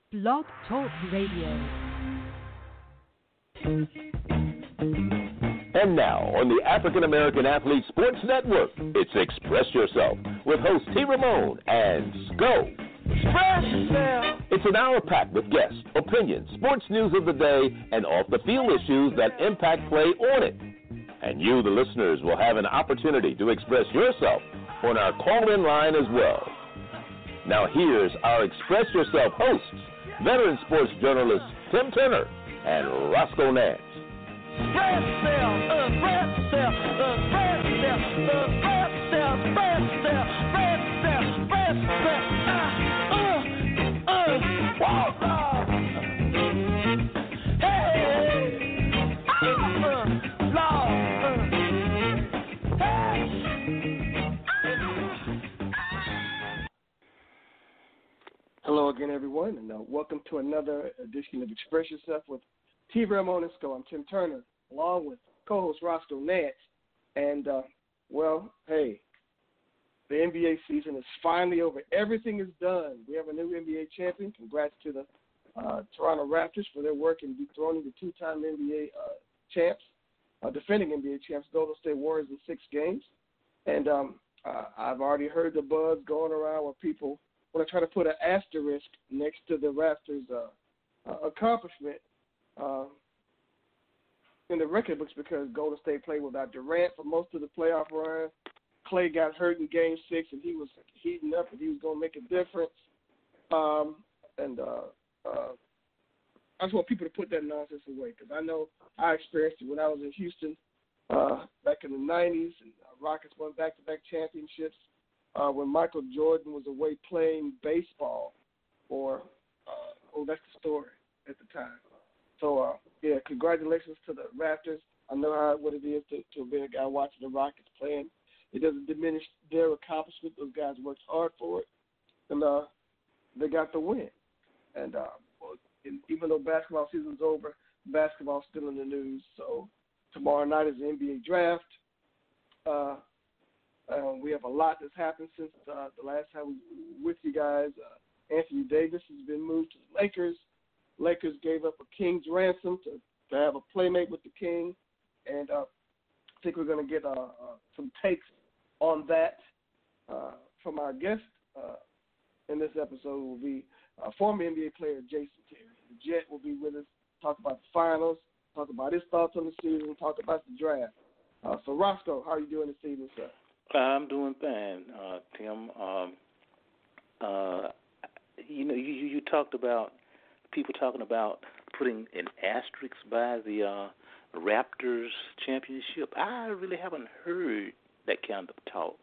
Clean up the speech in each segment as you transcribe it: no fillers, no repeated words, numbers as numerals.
Blog Talk Radio. And now, on the African American Athlete Sports Network, it's Express Yourself with host T. Ramon and Sco. Express Yourself. It's an hour packed with guests, opinions, sports news of the day, and off-the-field issues that impact play on it. And you, the listeners, will have an opportunity to express yourself on our call-in line as well. Now here's our Express Yourself hosts, veteran sports journalists Tim Turner and Roscoe Nance. Express yourself, express yourself, express yourself, express yourself, express yourself, express yourself, express yourself. Hello again, everyone, and welcome to another edition of Express Yourself with T. Ramon and Sco. I'm Tim Turner, along with co-host Roscoe Nance. And, the NBA season is finally over. Everything is done. We have a new NBA champion. Congrats to the Toronto Raptors for their work in dethroning the two-time NBA champs, defending NBA champs, Golden State Warriors in 6 games. And I've already heard the buzz going around where people want to try to put an asterisk next to the Raptors' accomplishment in the record books because Golden State played without Durant for most of the playoff run. Clay got hurt in Game 6, and he was heating up, and he was going to make a difference. I just want people to put that nonsense away because I know I experienced it when I was in Houston back in the 90s, and Rockets won back-to-back championships when Michael Jordan was away playing baseball that's the story at the time. So, congratulations to the Raptors. I know what it is to be a guy watching the Rockets playing. It doesn't diminish their accomplishment. Those guys worked hard for it, and they got the win. And even though basketball season's over, basketball's still in the news. So tomorrow night is the NBA draft. We have a lot that's happened since the last time we were with you guys. Anthony Davis has been moved to the Lakers. Lakers gave up a king's ransom to have a playmate with the king. And I think we're going to get some takes on that from our guest in this episode will be former NBA player Jason Terry. The Jet will be with us, talk about the finals, talk about his thoughts on the season, talk about the draft. So, Roscoe, how are you doing this evening, sir? I'm doing fine, Tim. You talked about people talking about putting an asterisk by the Raptors championship. I really haven't heard that kind of talk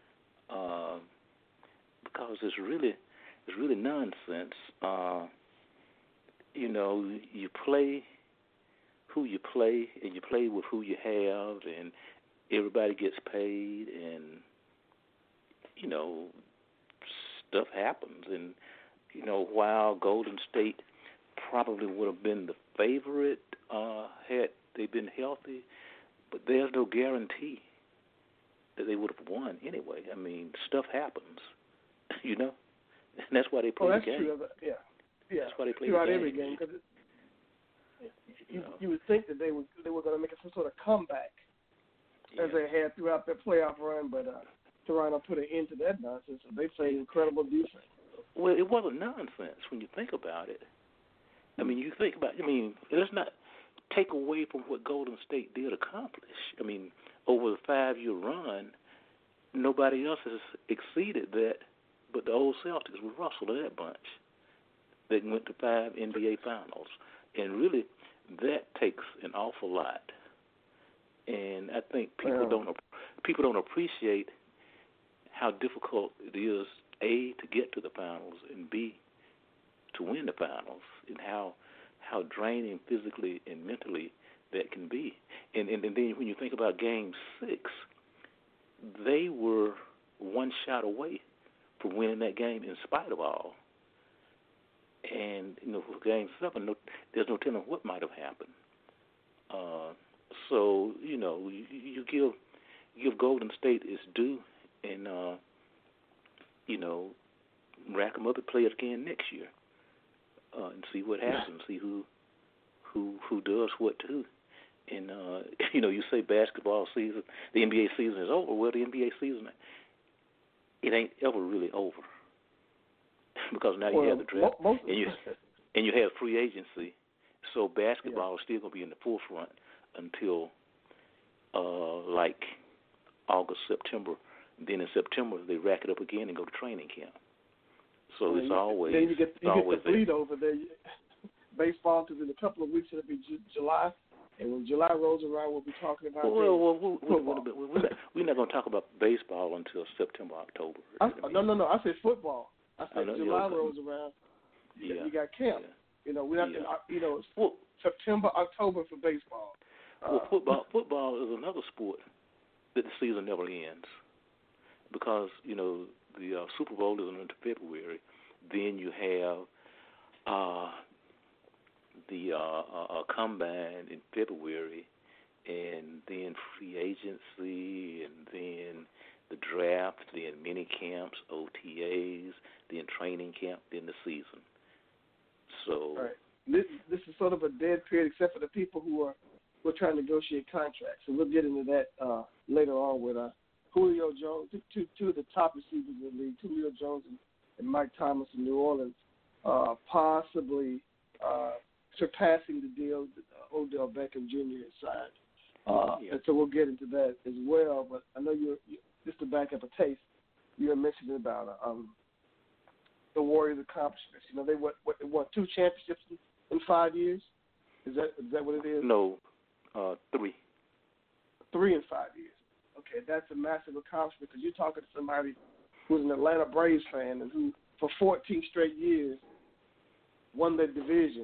because it's really nonsense. You play who you play, and you play with who you have, and everybody gets paid, and stuff happens. And while Golden State probably would have been the favorite had they been healthy, but there's no guarantee that they would have won anyway. I mean, stuff happens, and that's why they play the game. True. Yeah. That's why they play throughout the game. every game because you would think that they were going to make some sort of comeback as they had throughout their playoff run, but Toronto put an end to that nonsense. So they played incredible defense. Well, it wasn't nonsense when you think about it. I mean, let's not take away from what Golden State did accomplish. I mean, over the 5-year run, nobody else has exceeded that but the old Celtics with Russell and that bunch. They went to 5 NBA finals. And really, that takes an awful lot. And I think people don't appreciate how difficult it is, A, to get to the finals, and B, to win the finals, and how draining physically and mentally that can be. And then when you think about Game 6, they were one shot away from winning that game in spite of all. And, for Game 7, there's no telling what might have happened. So, you give Golden State its due and, rack them up and play it again next year. and see what happens, see who does what to who. And you say basketball season, the NBA season is over. Well, the NBA season, it ain't ever really over because now you have the draft and you have free agency. So basketball is still going to be in the forefront until like August, September. Then in September they rack it up again and go to training camp. So it's always then you get the bleed over there. Baseball, because in a couple of weeks it'll be July, and when July rolls around, we'll be talking about football. We're not going to talk about baseball until September, October. No. I said football. I said July rolls around. You got camp. Yeah. We're not. September, October for baseball. Football is another sport that the season never ends because the Super Bowl is in February. Then you have the combine in February, and then free agency, and then the draft, then mini camps, OTAs, then training camp, then the season. So this is sort of a dead period, except for the people who are trying to negotiate contracts. So we'll get into that later on with Julio Jones, two of the top receivers in the league, Julio Jones and Mike Thomas in New Orleans, possibly surpassing the deal that Odell Beckham Jr. has signed. And so we'll get into that as well. But I know you just to back up a taste, you were mentioning about the Warriors' accomplishments. They won 2 championships in 5 years. Is that what it is? No, 3. 3 in 5 years. Okay, that's a massive accomplishment because you're talking to somebody who's an Atlanta Braves fan and who, for 14 straight years, won their division.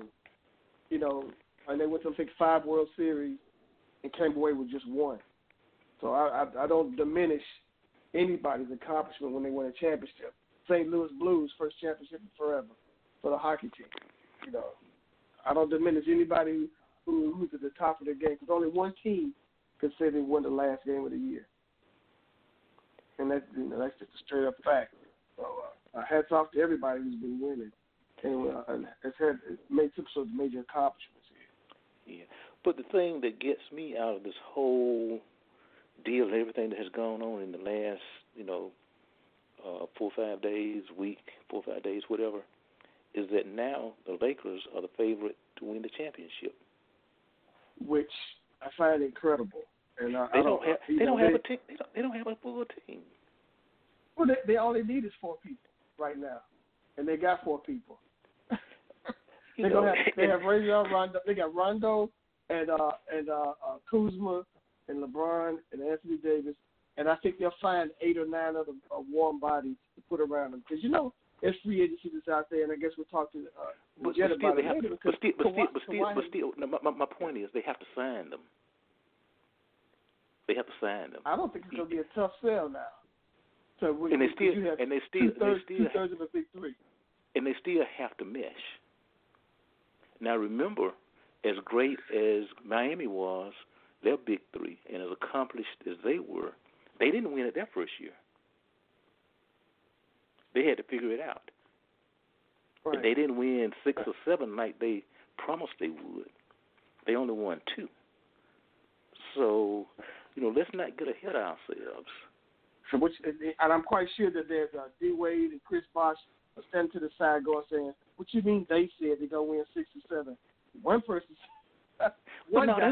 And they went to, I think, 5 World Series and came away with just 1. So I don't diminish anybody's accomplishment when they win a championship. St. Louis Blues, first championship in forever for the hockey team. I don't diminish anybody who's at the top of their game because only one team could say they won the last game of the year. And that's just a straight up fact. So hats off to everybody who's been winning. And it's made some sort of major accomplishments here. Yeah, but the thing that gets me out of this whole deal and everything that has gone on in the last, 4 or 5 days, week, 4 or 5 days, whatever, is that now the Lakers are the favorite to win the championship, which I find incredible. And they don't have a full team. Well, they all they need is 4 people right now, and they got 4 people. They have Rajon Rondo. They got Rondo and Kuzma and LeBron and Anthony Davis, and I think they'll find 8 or 9 other warm bodies to put around them because there's free agency that's out there, and I guess we'll talk to Jet about it later. But still, my point is they have to sign them. They have to sign them. I don't think it's going to be a tough sell now. So they still two-thirds of a big 3, and they still have to mesh. Now remember, as great as Miami was, their big 3, and as accomplished as they were, they didn't win it their first year. They had to figure it out. Right. And they didn't win 6 or 7 like they promised they would. They only won 2. So, let's not get ahead of ourselves. So and I'm quite sure that there's D. Wade and Chris Bosh are standing to the side going saying, what you mean they said they're going to win 6 or 7? One person one guy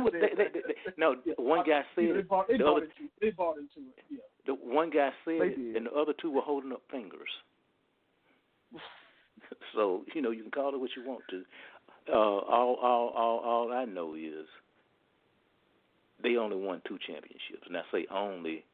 said they bought into it. Yeah. The one guy said it, and the other 2 were holding up fingers. So, you can call it what you want to. All I know is they only won 2 championships. And I say only,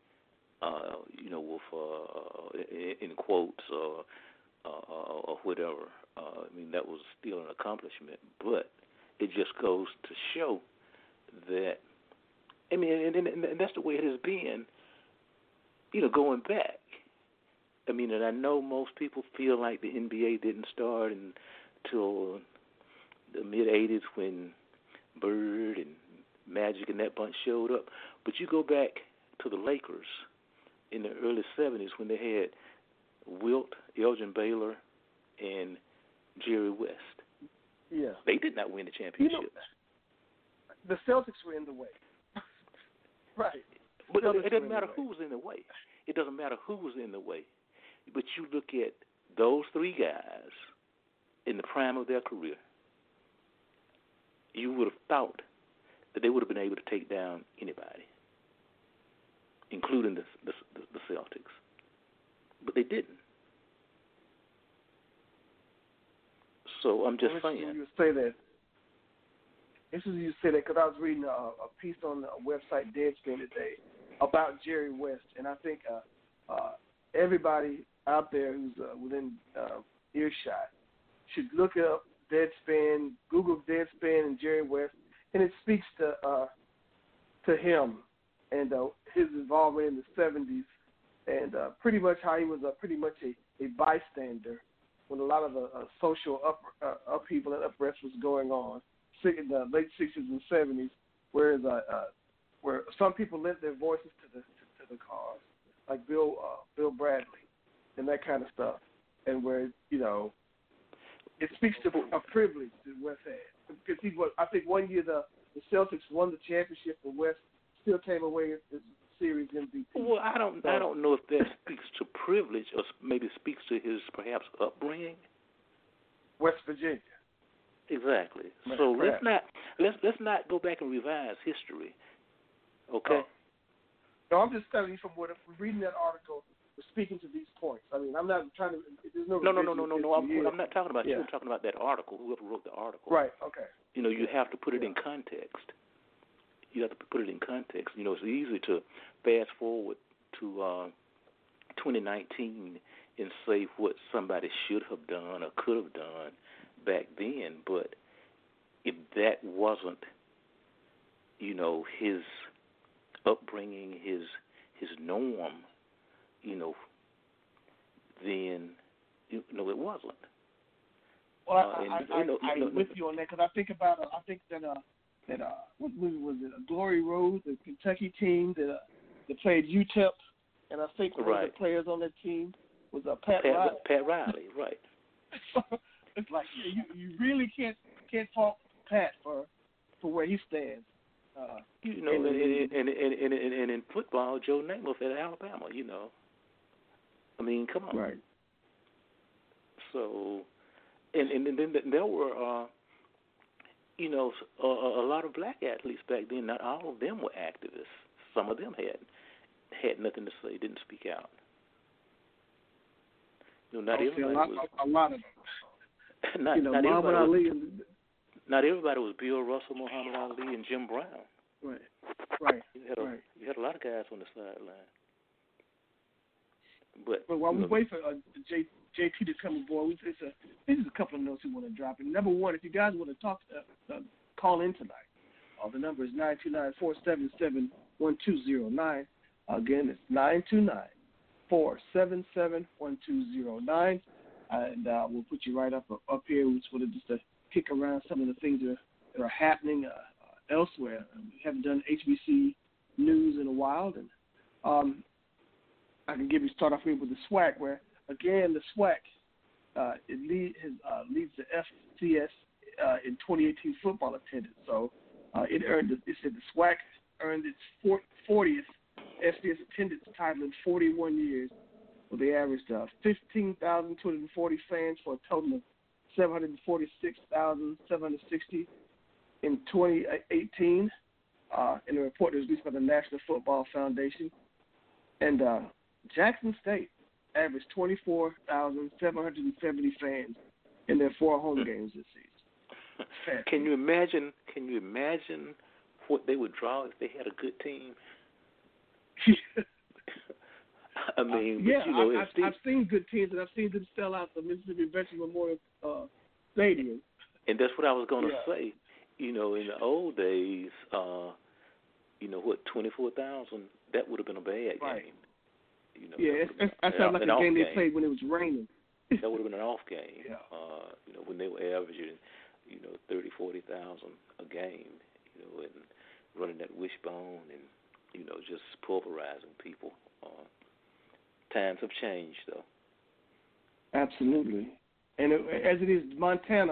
with in quotes or whatever. That was still an accomplishment. But it just goes to show that, and that's the way it has been, going back. And I know most people feel like the NBA didn't start until the mid-'80s when Bird and Magic and that bunch showed up. But you go back to the Lakers in the early 70s when they had Wilt, Elgin Baylor, and Jerry West. Yeah. They did not win the championship. The Celtics were in the way. Right. But it doesn't matter who was in the way. It doesn't matter who was in the way. But you look at those three guys in the prime of their career, you would have thought that they would have been able to take down anybody, including the Celtics. But they didn't. So I'm just saying. You say that. This is you say that because I was reading a piece on the website Deadspin today about Jerry West, and I think everybody out there who's within earshot should look up Deadspin, Google Deadspin and Jerry West, and it speaks to him and his involvement in the 70s, and pretty much how he was pretty much a bystander when a lot of the social upheaval and unrest was going on in the late 60s and 70s, where some people lent their voices to the cause, like Bill Bradley and that kind of stuff, and where it speaks to a privilege that West had, because I think one year the Celtics won the championship, and West still came away as the series MVP. Well, I don't know if that speaks to privilege or maybe speaks to his perhaps upbringing. West Virginia. Exactly. Right, so correct. let's not go back and revise history. Okay. No, I'm just telling you from reading that article, speaking to these points. I mean, I'm not trying to. There's no. No. I'm not talking about you. I'm talking about that article. Whoever wrote the article. Right. Okay. You have to put it in context. You have to put it in context. It's easy to fast forward to 2019 and say what somebody should have done or could have done back then, but if that wasn't, his upbringing, his norm, then it wasn't. Well, I'm with you on that because I think about that what movie was it? Glory Road, the Kentucky team that played UTEP, and I think one of the players on that team was Pat Riley. Pat Riley, right. It's like you really can't fault Pat for where he stands. And in football, Joe Namath at Alabama. I mean, come on. Right. So, and then there were a lot of black athletes back then. Not all of them were activists. Some of them had nothing to say, didn't speak out. Not everybody was. A lot of them. Not Muhammad Ali not everybody was Bill Russell, Muhammad Ali, and Jim Brown. Right. You had a lot of guys on the sideline. But while we wait for JP to come aboard, this is a couple of notes we want to drop. And number one, if you guys want to talk, call in tonight. The number is 929-477-1209. Again, it's 929-477-1209. And we'll put you right up here. We just wanted to kick around some of the things that are happening elsewhere. We haven't done HBC news in a while, and I can start off here with the SWAC, where again the SWAC leads the FCS in 2018 football attendance. So it said the SWAC earned its 40th FCS attendance title in 41 years. Well, they averaged 15,240 fans for a total of 746,760 in 2018 in a report that was released by the National Football Foundation. And Jackson State averaged 24,770 fans in their 4 home games this season. Can you imagine what they would draw if they had a good team? I mean, I've seen good teams, and I've seen them sell out the Mississippi Veterans Memorial Stadium. And that's what I was going to say. In the old days, 24,000, that would have been a bad game. That sounds like a game they played when it was raining. That would have been an off game. When they were averaging, 30,000, 40,000 a game, and running that wishbone and, just pulverizing people. Times have changed, though. Absolutely. And as it is, Montana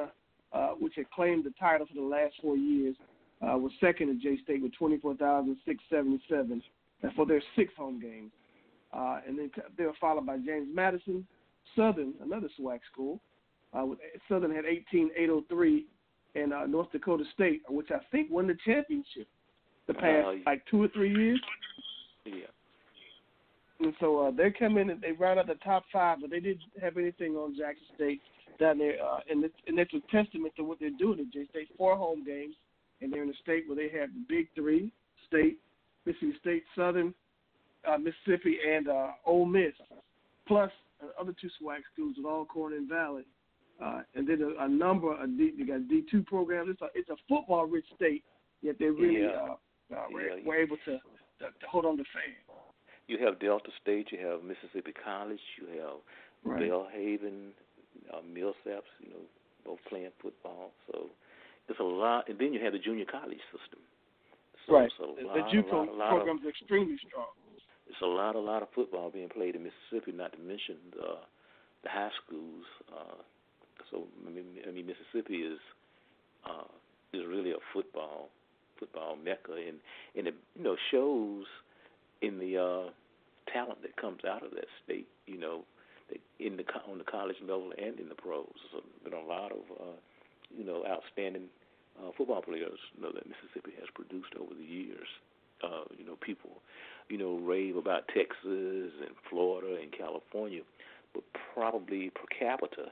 which had claimed the title for the last 4 years, was second at J-State with 24,677 for their 6 home games. And then they were followed by James Madison, Southern, another SWAC school. Southern had 18,803, and North Dakota State, which I think won the championship the past 2 or 3 years. Yeah. And so they come in and they round out the top 5, but they didn't have anything on Jackson State down there. And that's a testament to what they're doing at J-State. 4 home games, and they're in a state where they have the Big 3, State, Mississippi State, Southern, Mississippi, and Ole Miss, plus other 2 SWAC schools with Alcorn and Valley. And then a number of they got D2 programs. It's a football-rich state, yet they really were able to hold on to fame. You have Delta State, you have Mississippi College, you have Belhaven, Millsaps, both playing football. So it's a lot. And then you have the junior college system. So the JUCO program is extremely strong. It's a lot of football being played in Mississippi, not to mention the high schools. So Mississippi is really a football mecca, and it shows in the talent that comes out of that state. On the college level and in the pros. So there's been a lot of outstanding football players that Mississippi has produced over the years. People rave about Texas and Florida and California, but probably per capita,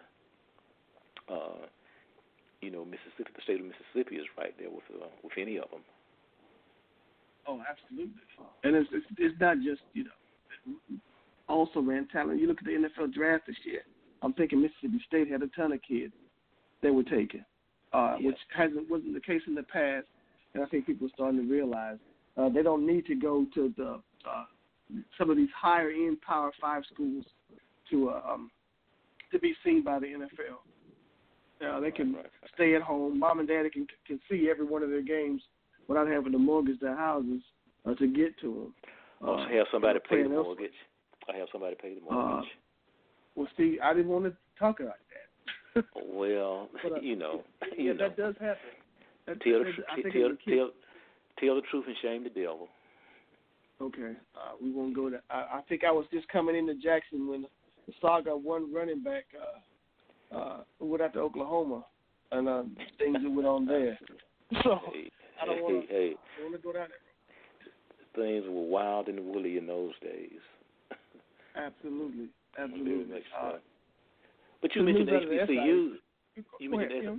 Mississippi, the state of Mississippi is right there with any of them. Oh, absolutely. And it's not just also ran talent. You look at the NFL draft this year. I'm thinking Mississippi State had a ton of kids they were taking, which wasn't the case in the past. And I think people are starting to realize they don't need to go to the some of these higher end Power 5 schools to be seen by the NFL. They can stay at home. Mom and Daddy can see every one of their games without having to mortgage their houses to get to them. Also have somebody pay the mortgage. I have somebody pay the mortgage. Well, see, I didn't want to talk about that. Well, but, that does happen. Tell the truth and shame the devil. Okay, we won't go there. I think I was just coming into Jackson when the Saga one running back went out to Oklahoma, and things that went on there. So I don't want to go down there. Things were wild and woolly in those days. Absolutely. But you mentioned HBCUs. You mentioned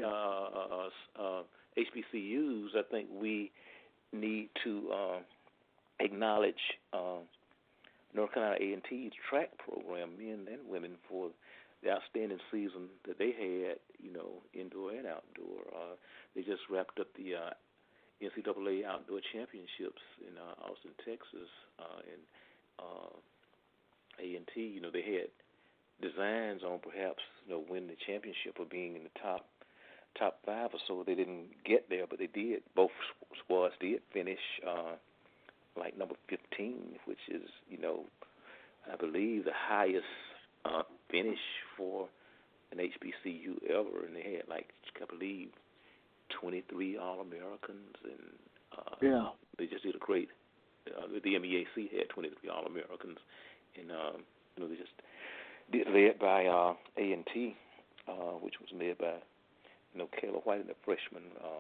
HBCUs. I think we need to acknowledge North Carolina A&T's track program, men and women, for the outstanding season that they had, indoor and outdoor. They just wrapped up the NCAA Outdoor Championships in Austin, Texas, and A&T. They had designs on perhaps winning the championship or being in the top 5 or so. They didn't get there, but they did. Both squads did finish like number 15, which is I believe the highest finish for an HBCU ever, and they had I believe 23 All-Americans, and they just did a great. The MEAC had 23 All-Americans, and they just did led by A&T, which was led by Kayla White and the freshman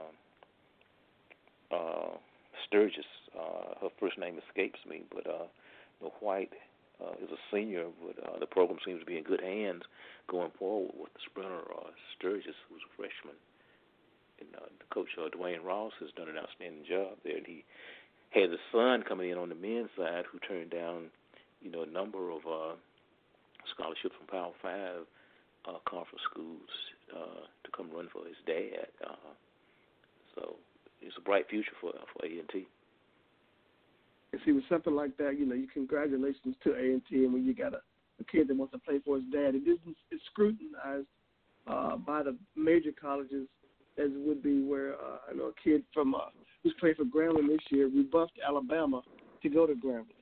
Sturgis. Her first name escapes me, but White is a senior, but the program seems to be in good hands going forward with the sprinter Sturgis, who's a freshman. And the coach, Dwayne Ross, has done an outstanding job there. And he had a son coming in on the men's side who turned down, a number of scholarships from Power 5 conference schools to come run for his dad. So it's a bright future for A&T. And see, with something like that, congratulations to A&T. And when you got a kid that wants to play for his dad, it's scrutinized by the major colleges, as it would be where I know a kid from who's playing for Grambling this year rebuffed Alabama to go to Grambling,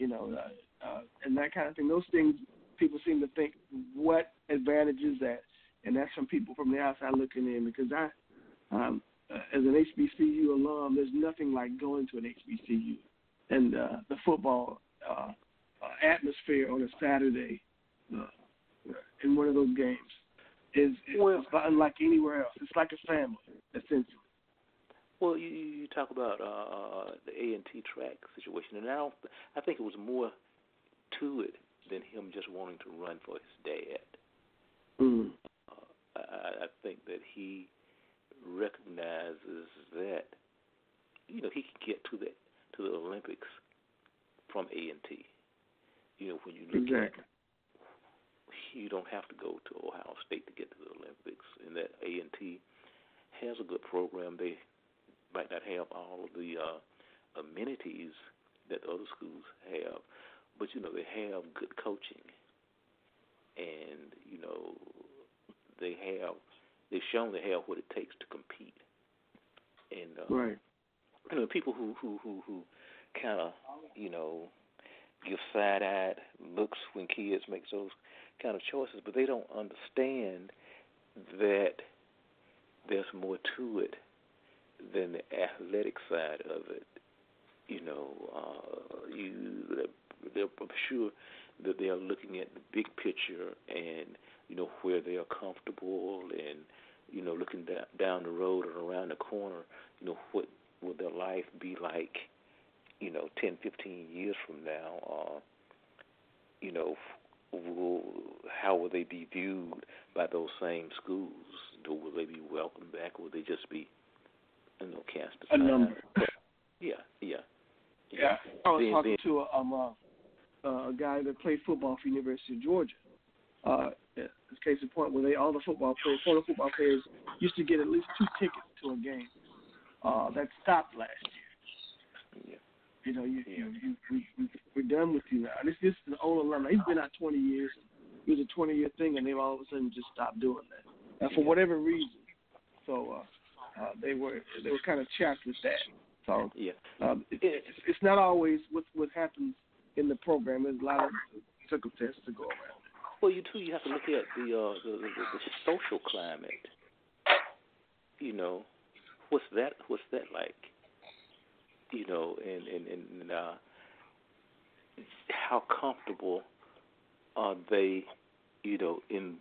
and that kind of thing. Those things, people seem to think, what advantages that and that's from people from the outside looking in. Because as an HBCU alum, there's nothing like going to an HBCU, and the football atmosphere on a Saturday in one of those games is unlike anywhere else. It's like a family, essentially. Well, you talk about the A&T track situation, and I think it was more to it than him just wanting to run for his dad. Mm. I think that he recognizes that he can get to the Olympics from A&T. When you look at, you don't have to go to Ohio State to get to the Olympics, and that A&T has a good program. They might not have all of the amenities that the other schools have, but they have good coaching, and they've shown they have what it takes to compete. And people who kind of give side-eyed looks when kids make those kind of choices, but they don't understand that there's more to it than the athletic side of it. I'm sure that they are looking at the big picture and where they are comfortable, and looking down the road or around the corner. What will their life be like 10, 15 years from now? How will they be viewed by those same schools? Will they be welcomed back, or will they just be cast aside? A number. Yeah. I was talking to a guy that played football for the University of Georgia. This case in point, where all the former football players used to get at least 2 tickets to a game. That stopped last year. Yeah. We're done with you now. This is an old alumni. He's been out 20 years. It was a 20-year thing, and they've all of a sudden just stopped doing that. And for whatever reason. So they were kind of chapped with that. So it's not always what happens in the program. There's a lot of circumstances to go around. Well, you have to look at the social climate. What's that like? And how comfortable are they? In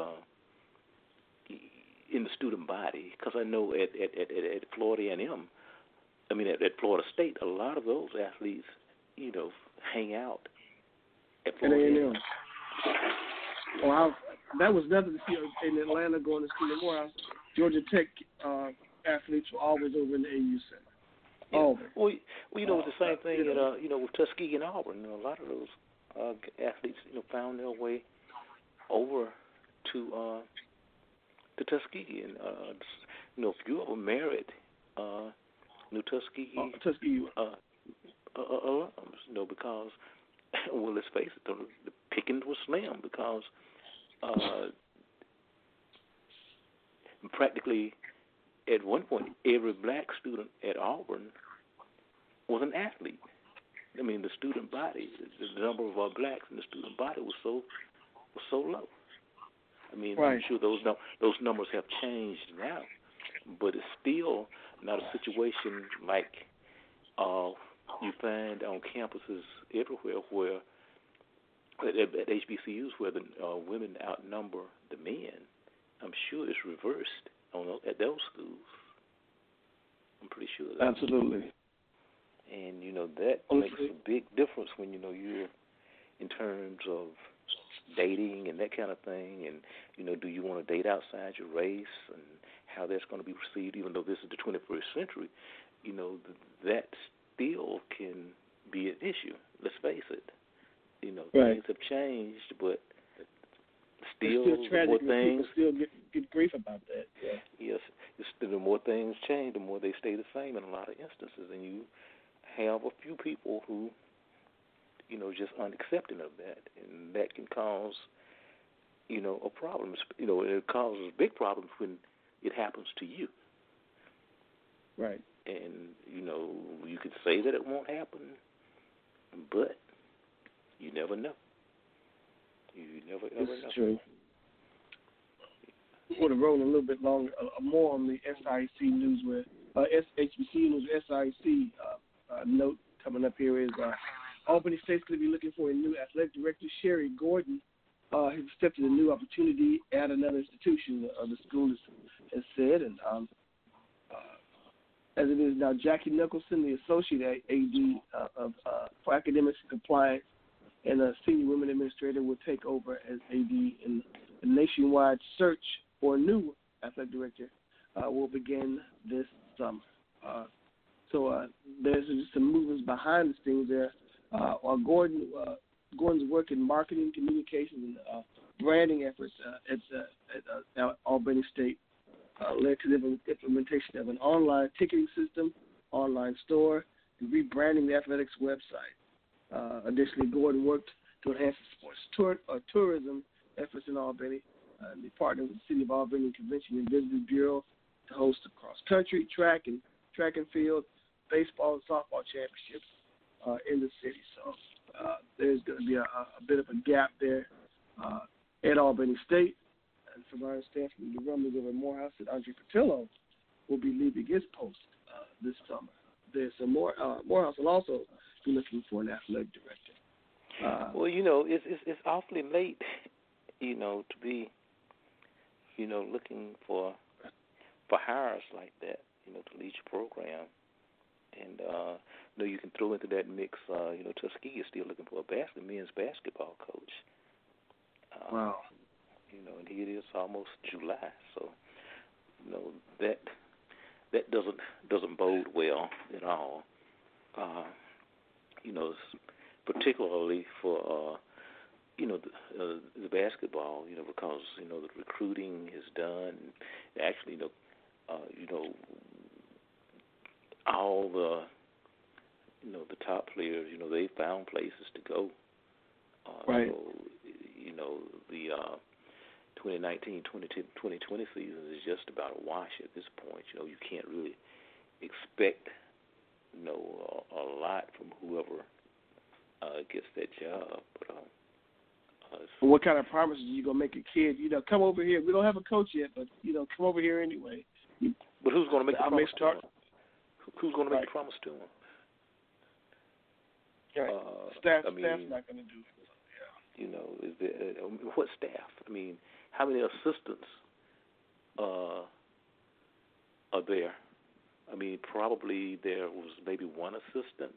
the student body, because I know at Florida A&M, at Florida State, a lot of those athletes, hang out at Florida A&M. Well, that was nothing to see in Atlanta going to Stephen Morehouse. Georgia Tech athletes were always over in the AU Center. Yeah. Always. Well, it's the same thing at with Tuskegee and Auburn. A lot of those athletes, found their way over to Tuskegee, and if you ever married Tuskegee alums, because let's face it, the pickings were slim, because practically at one point every black student at Auburn was an athlete. The student body, the number of blacks in the student body was so low. I'm sure those numbers have changed now, but it's still not a situation like you find on campuses everywhere, where at HBCUs where the women outnumber the men. I'm sure it's reversed at those schools. I'm pretty sure of that. Absolutely. And that makes a big difference when you're in terms of dating and that kind of thing, and do you want to date outside your race, and how that's going to be received, even though this is the 21st century, that still can be an issue. Let's face it. Things have changed, but still tragic more things still get grief about that. Yeah. Yes, the more things change, the more they stay the same in a lot of instances, and you have a few people who just unaccepting of that, and that can cause a problem. It causes big problems when it happens to you. Right. And you could say that it won't happen, but you never know. You never ever know. It's true. want to roll a little bit longer, more on the SIC news where HBCU news, SIC note coming up here is Albany State's going to be looking for a new athletic director. Sherry Gordon has accepted a new opportunity at another institution, the school has said. And as it is now, Jackie Nicholson, the associate AD for academics and compliance, and a senior women administrator will take over as AD, in the nationwide search for a new athletic director will begin this summer. So there's just some movements behind the scenes there. Gordon's work in marketing, communications, and branding efforts at Albany State led to the implementation of an online ticketing system, online store, and rebranding the athletics website. Additionally, Gordon worked to enhance the sports tourism efforts in Albany. They partnered with the City of Albany Convention and Visitors Bureau to host a cross-country, track and field, baseball and softball championships in the city. So there's going to be a bit of a gap there at Albany State. And from my understanding from the rumblings over at Morehouse, that Andre Patillo will be leaving his post this summer. There's some more. Morehouse will also be looking for an athletic director. Well, it's awfully late, to be, looking for hires like that, to lead your program. And you can throw into that mix. Tuskegee is still looking for a men's basketball coach. Wow. And here it is almost July, so that doesn't bode well at all. Particularly for the basketball, because the recruiting is done. Actually, all the the top players, they found places to go. Right. The 2019-2020 season is just about a wash at this point. You can't really expect a lot from whoever gets that job. But what kind of promises are you gonna make a kid? Come over here. We don't have a coach yet, but come over here anyway. But who's gonna make the promise to him? Who's gonna make the promise to him? Right. Staff's not gonna do it. Is there, what staff? I mean, how many assistants are there? I mean, probably there was maybe one assistant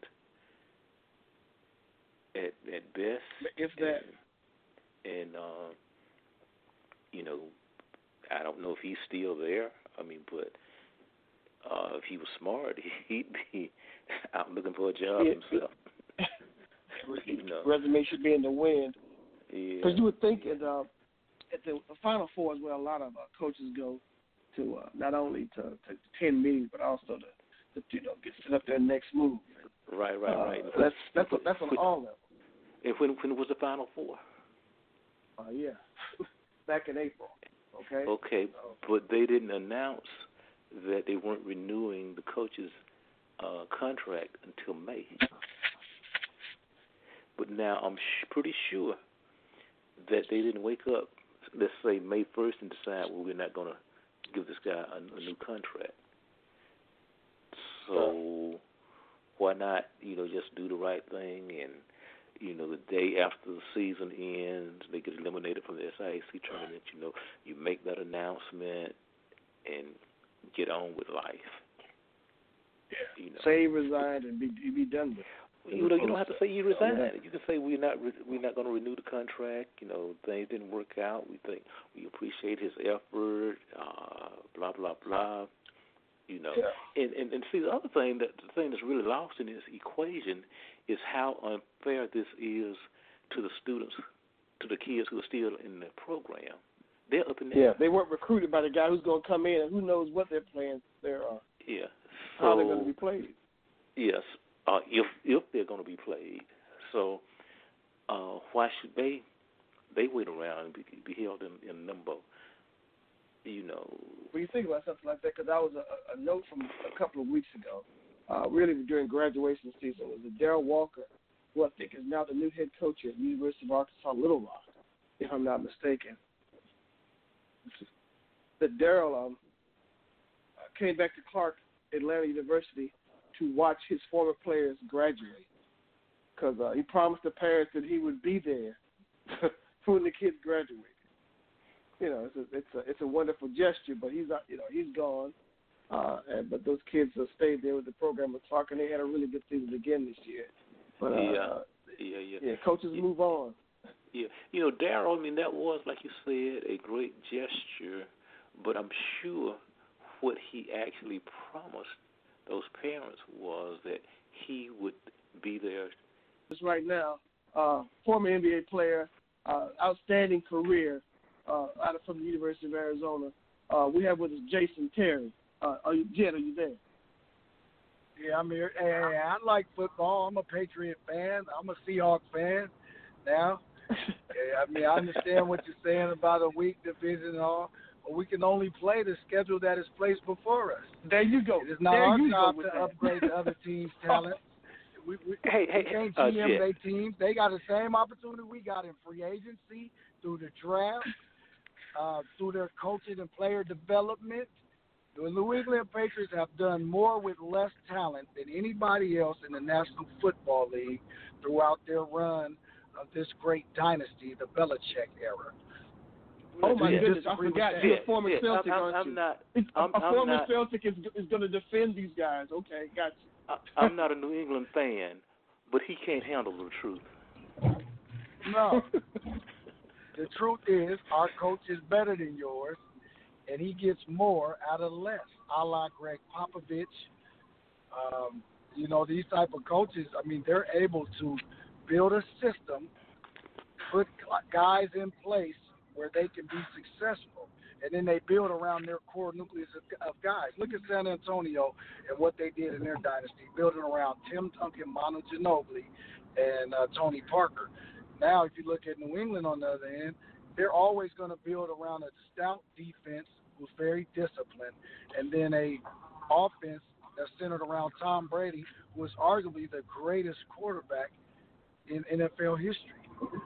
at best. If that. And I don't know if he's still there. I mean, but if he was smart, he'd be out looking for a job himself. Resume should be in the wind. Yeah. Because you would think at the Final Four is where a lot of coaches go to, not only to attend meetings, but also to get set up their next move. Right. That's on all levels. And when was the Final Four? Yeah, back in April. Okay. Okay, but they didn't announce that they weren't renewing the coach's contract until May. But now I'm pretty sure that they didn't wake up, let's say May 1st, and decide, well, we're not going to give this guy a new contract. So why not, just do the right thing and, the day after the season ends, they get eliminated from the SIAC tournament, you make that announcement and get on with life. Yeah. Say you resigned and be done with it. You don't have to say you resigned. You can say we're not going to renew the contract. Things didn't work out. We think we appreciate his effort. Blah blah blah. And see, the other thing the thing that's really lost in this equation is how unfair this is to the students, to the kids who are still in the program. They're up in there. Yeah, they weren't recruited by the guy who's going to come in and who knows what their plans there are. Yeah. How they're going to be played. Yes, if they're going to be played. So why should they wait around and be held in limbo? When you think about something like that, because that was a note from a couple of weeks ago, really during graduation season, was that Darrell Walker, who I think is now the new head coach at the University of Arkansas Little Rock, if I'm not mistaken. that Daryl came back to Clark Atlanta University to watch his former players graduate, because he promised the parents that he would be there when the kids graduated. You know, it's a wonderful gesture, but he's gone. But those kids stayed there with the program at Clark, and they had a really good season again this year. But coaches move on. Yeah, you know, Daryl, I mean, that was, like you said, a great gesture, but I'm sure what he actually promised those parents was that he would be there. Just right now, former NBA player, outstanding career from the University of Arizona. We have with us Jason Terry. Jet, are you there? Yeah, I'm here. Hey, I like football. I'm a Patriot fan. I'm a Seahawks fan now. I mean, I understand what you're saying about a weak division and all, but we can only play the schedule that is placed before us. There you go. It is not our job to upgrade the other team's talent. We can't GM their teams. They got the same opportunity we got in free agency, through the draft, through their coaching and player development. The New England Patriots have done more with less talent than anybody else in the National Football League throughout their run of this great dynasty, the Belichick era. Oh, my goodness, I forgot. You're a former Celtic, aren't you? A former Celtic is going to defend these guys. Okay, got you. I'm not a New England fan, but he can't handle the truth. No. The truth is, our coach is better than yours, and he gets more out of less, a la Greg Popovich. You know, these type of coaches, I mean, they're able to build a system, put guys in place where they can be successful, and then they build around their core nucleus of guys. Look at San Antonio and what they did in their dynasty, building around Tim Duncan, Manu Ginobili, and Tony Parker. Now, if you look at New England on the other end, they're always going to build around a stout defense who's very disciplined, and then a offense that's centered around Tom Brady, who is arguably the greatest quarterback in NFL history.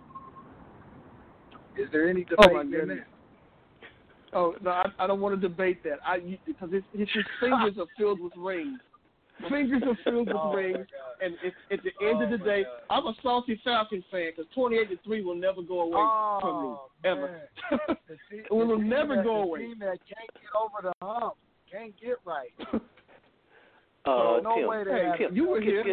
Is there any debate in that? Oh, no, I don't want to debate that. Because his fingers are filled with rings. Fingers are filled with rings, and at the end of the day, I'm a salty Falcons fan because 28-3 will never go away from me, ever. It will never go away. The team that can't get over the hump, can't get right. Tim, way they Tim, you were here.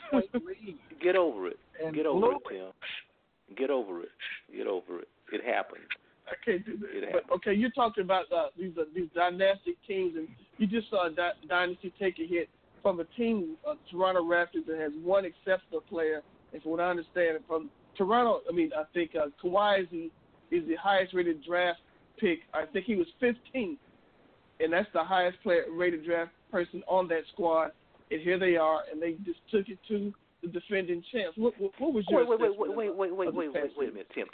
Get over it. Get over it, it. Tim. Get over it. Get over it. It happened. I can't do that. But, okay, you're talking about these dynastic teams, and you just saw a dynasty take a hit from a team, Toronto Raptors, that has one exceptional player. And from what I understand, from Toronto, I think Kawhi is the highest-rated draft pick. I think he was 15th, and that's the highest-rated draft person on that squad. And here they are, and they just took it to the defending champs. What was your wait a minute, Tim.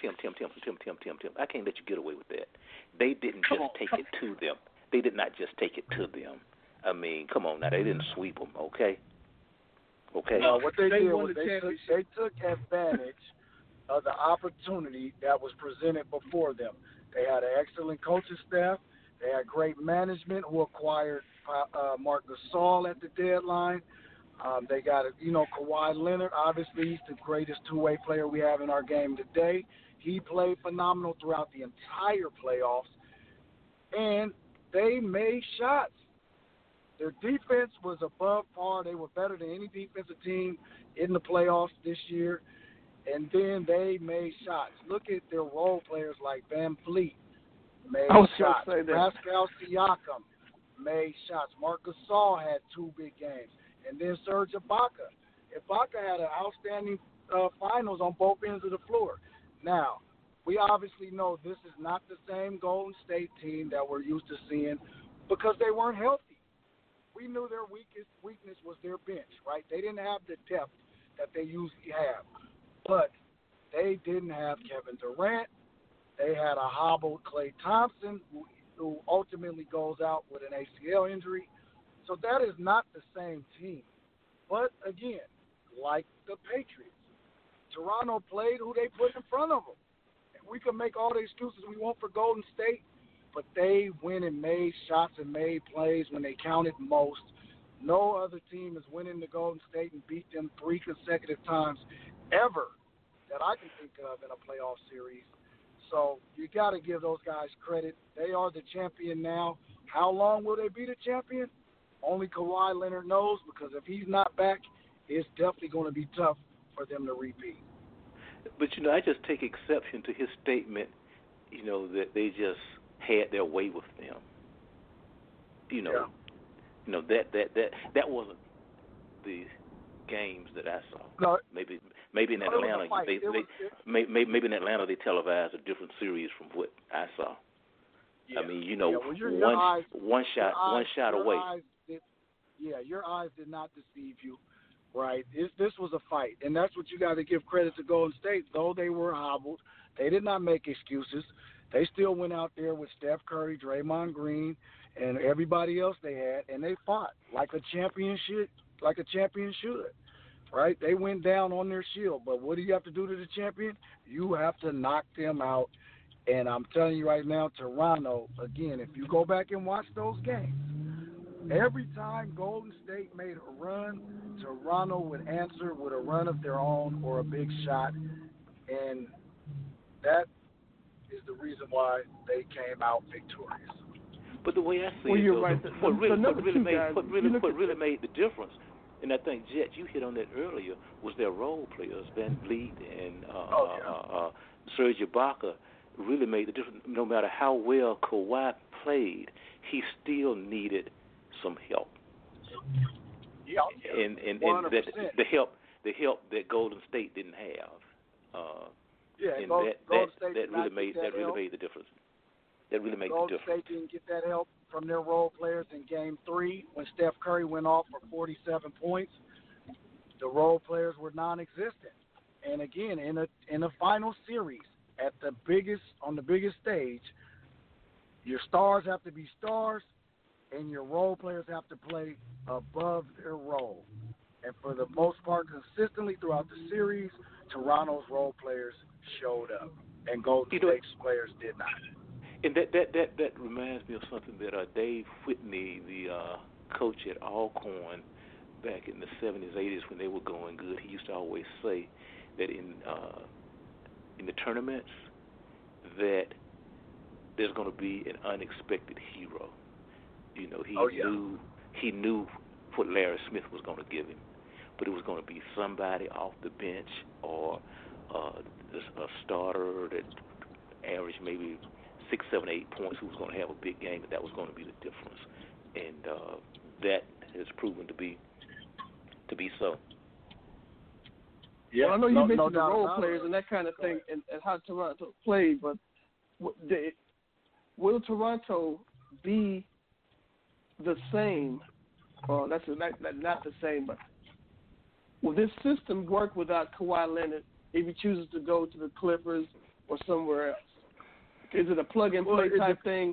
I can't let you get away with that. They didn't just take it to them. They did not just take it to them. I mean, come on now. They didn't sweep them, okay? Okay. No, what they did was they took advantage of the opportunity that was presented before them. They had an excellent coaching staff. They had great management who acquired Marc Gasol at the deadline. They got, Kawhi Leonard. Obviously, he's the greatest two-way player we have in our game today. He played phenomenal throughout the entire playoffs, and they made shots. Their defense was above par. They were better than any defensive team in the playoffs this year, and then they made shots. Look at their role players like Van Vliet made shots. Pascal Siakam made shots. Marc Gasol had two big games. And then Serge Ibaka. Ibaka had an outstanding finals on both ends of the floor. Now, we obviously know this is not the same Golden State team that we're used to seeing because they weren't healthy. We knew their weakness was their bench, right? They didn't have the depth that they usually have. But they didn't have Kevin Durant. They had a hobbled Klay Thompson, who ultimately goes out with an ACL injury. So that is not the same team. But, again, like the Patriots, Toronto played who they put in front of them. And we can make all the excuses we want for Golden State, but they went and made shots and made plays when they counted most. No other team is winning the Golden State and beat them 3 consecutive times ever that I can think of in a playoff series. So you got to give those guys credit. They are the champion now. How long will they be the champion? Only Kawhi Leonard knows, because if he's not back, it's definitely going to be tough for them to repeat. But, I just take exception to his statement, that they just had their way with them. That wasn't the games that I saw. No, maybe in Atlanta, maybe in Atlanta they televised a different series from what I saw. Yeah. I mean, one shot away. Your eyes did not deceive you, right? This was a fight, and that's what you got to give credit to Golden State. Though they were hobbled, they did not make excuses. They still went out there with Steph Curry, Draymond Green, and everybody else they had, and they fought like a champion should, right? They went down on their shield, but what do you have to do to the champion? You have to knock them out. And I'm telling you right now, Toronto, again, if you go back and watch those games, every time Golden State made a run, Toronto would answer with a run of their own or a big shot. And that is the reason why they came out victorious. But the way I see what really made the difference, and I think, Jet, you hit on that earlier, was their role players, Van Vliet and Serge Ibaka, really made the difference. No matter how well Kawhi played, he still needed some help. Yeah. And that the help that Golden State didn't have. That really made the difference. That really made the difference. Golden State didn't get that help from their role players in Game 3 when Steph Curry went off for 47 points. The role players were non-existent. And again, in a final series, on the biggest stage, your stars have to be stars, and your role players have to play above their role. And for the most part, consistently throughout the series, Toronto's role players showed up, and Golden State's players did not. And that reminds me of something that Dave Whitney, the coach at Alcorn, back in the 70s, 80s when they were going good, he used to always say that in the tournaments that there's going to be an unexpected hero. He knew what Larry Smith was going to give him, but it was going to be somebody off the bench or a starter that averaged maybe 6, 7, 8 points who was going to have a big game, and that was going to be the difference. And that has proven to be so. Yeah, well, I know you mentioned the role players and that kind of thing and how Toronto played, but will Toronto be the same? Well, that's not the same, but will this system work without Kawhi Leonard if he chooses to go to the Clippers or somewhere else? Is it a plug-and-play type thing?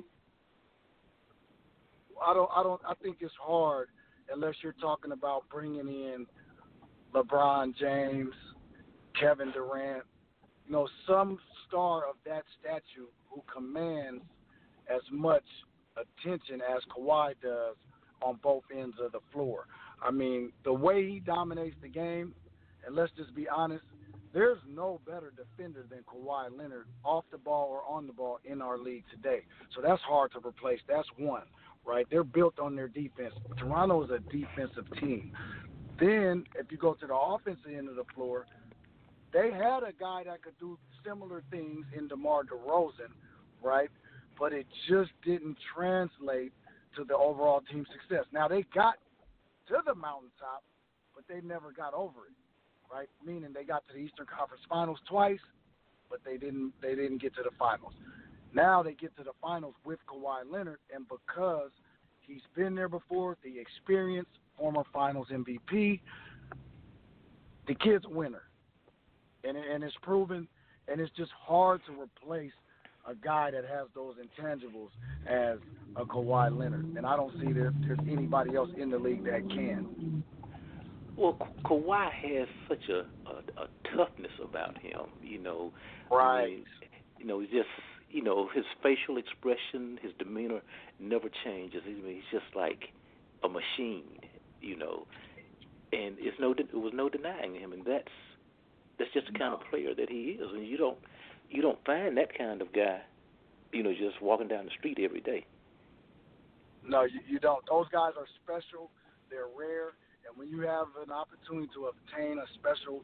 I think it's hard unless you're talking about bringing in LeBron James, Kevin Durant, some star of that stature who commands as much attention as Kawhi does on both ends of the floor. I mean, the way he dominates the game, and let's just be honest, there's no better defender than Kawhi Leonard off the ball or on the ball in our league today. So that's hard to replace. That's one, right? They're built on their defense. Toronto is a defensive team. Then if you go to the offensive end of the floor, they had a guy that could do similar things in DeMar DeRozan, right? But it just didn't translate to the overall team success. Now, they got to the mountaintop, but they never got over it, right? Meaning they got to the Eastern Conference Finals twice, but they didn't get to the finals. Now they get to the finals with Kawhi Leonard, and because he's been there before, the experience, former finals MVP, the kid's a winner. And it's proven, and it's just hard to replace a guy that has those intangibles as a Kawhi Leonard. And I don't see there's anybody else in the league that can. Well, Kawhi has such a toughness about him, Right. I mean, his facial expression, his demeanor never changes. I mean, he's just like a machine, and it was no denying him, and that's just the kind of player that he is, and you don't find that kind of guy, just walking down the street every day. No, you don't. Those guys are special. They're rare, and when you have an opportunity to obtain a special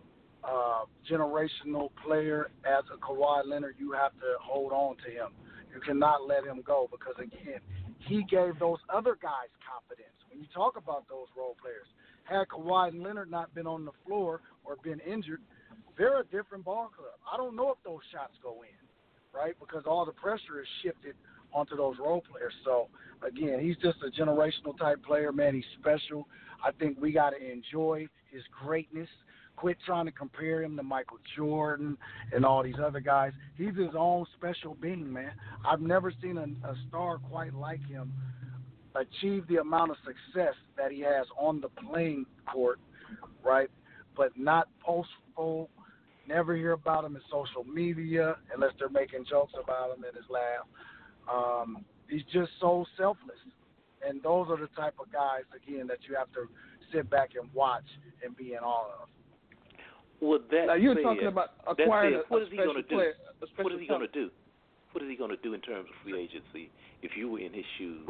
generational player as a Kawhi Leonard, you have to hold on to him. You cannot let him go because, again, he gave those other guys confidence. When you talk about those role players, had Kawhi Leonard not been on the floor or been injured, they're a different ball club. I don't know if those shots go in, right, because all the pressure is shifted onto those role players. So, again, he's just a generational type player, man. He's special. I think we got to enjoy his greatness. Quit trying to compare him to Michael Jordan and all these other guys. He's his own special being, man. I've never seen a star quite like him achieve the amount of success that he has on the playing court, right, but not boastful. Never hear about him in social media unless they're making jokes about him in his laugh. He's just so selfless. And those are the type of guys, again, that you have to sit back and watch and be in awe of. Well, now, you're talking about acquiring a special player. What is he going to do? What is he going to do in terms of free agency if you were in his shoes?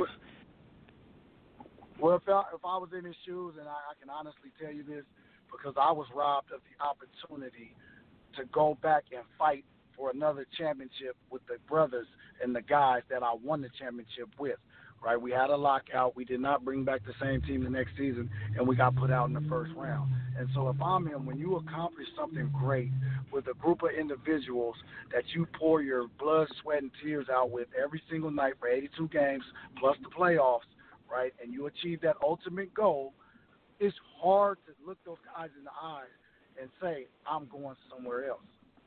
Well, if I was in his shoes, and I can honestly tell you this, because I was robbed of the opportunity to go back and fight for another championship with the brothers and the guys that I won the championship with, right? We had a lockout. We did not bring back the same team the next season, and we got put out in the first round. And so if I'm him, when you accomplish something great with a group of individuals that you pour your blood, sweat, and tears out with every single night for 82 games plus the playoffs, right, and you achieve that ultimate goal, it's hard to look those guys in the eyes and say, I'm going somewhere else.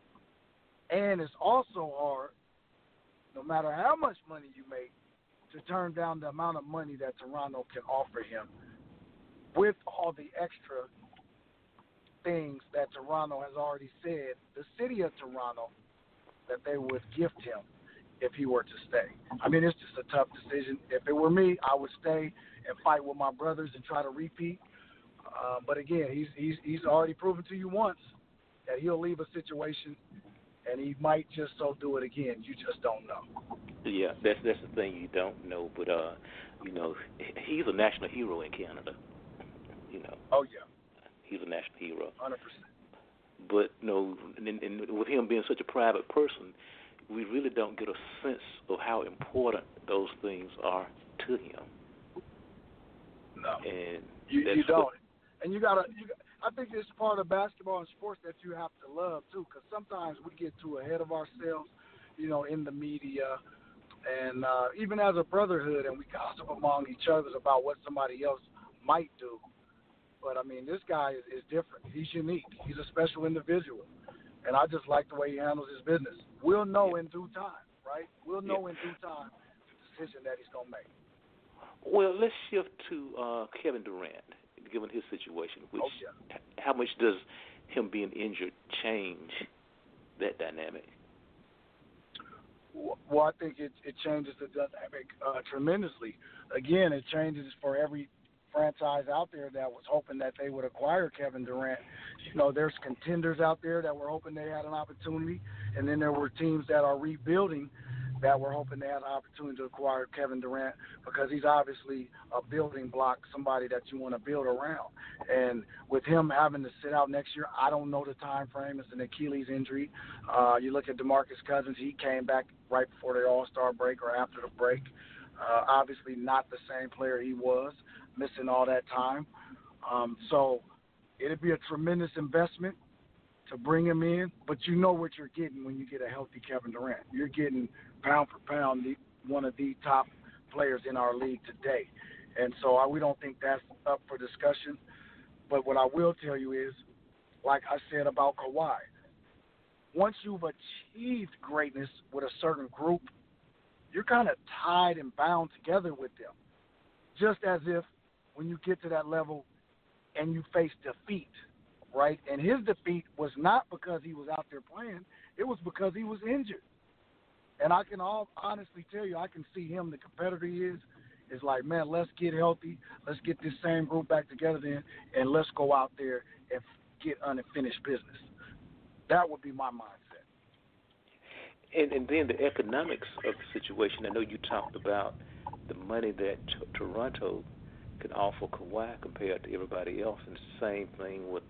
And it's also hard, no matter how much money you make, to turn down the amount of money that Toronto can offer him with all the extra things that Toronto has already said, the city of Toronto, that they would gift him if he were to stay. I mean, it's just a tough decision. If it were me, I would stay and fight with my brothers and try to repeat. But again, he's already proven to you once that he'll leave a situation and he might just so do it again. You just don't know. Yeah, that's the thing, you don't know. But he's a national hero in Canada. Oh yeah. He's a national hero. 100%. But and with him being such a private person, we really don't get a sense of how important those things are to him. No. And you don't. And I think it's part of basketball and sports that you have to love too, because sometimes we get too ahead of ourselves, in the media, and even as a brotherhood, and we gossip among each other about what somebody else might do. But I mean, this guy is different. He's unique. He's a special individual, and I just like the way he handles his business. We'll know in due time, right? We'll know in due time the decision that he's gonna make. Well, let's shift to Kevin Durant. Given his situation, how much does him being injured change that dynamic? Well, I think it changes the dynamic tremendously. Again, it changes for every franchise out there that was hoping that they would acquire Kevin Durant. There's contenders out there that were hoping they had an opportunity, and then there were teams that are rebuilding that were hoping they had an opportunity to acquire Kevin Durant because he's obviously a building block, somebody that you want to build around. And with him having to sit out next year, I don't know the time frame. It's an Achilles injury. You look at DeMarcus Cousins, he came back right before the All-Star break or after the break. Obviously not the same player he was, missing all that time. So it'd be a tremendous investment to bring him in, but you know what you're getting when you get a healthy Kevin Durant. You're getting, pound for pound, one of the top players in our league today. And so we don't think that's up for discussion. But what I will tell you is, like I said about Kawhi, once you've achieved greatness with a certain group, you're kind of tied and bound together with them. Just as if when you get to that level and you face defeat, right? And his defeat was not because he was out there playing. It was because he was injured. And I can honestly tell you, I can see him, the competitor he is. It's like, man, let's get healthy. Let's get this same group back together then, and let's go out there and get unfinished business. That would be my mindset. And then the economics of the situation. I know you talked about the money that Toronto can offer Kawhi compared to everybody else, and it's the same thing with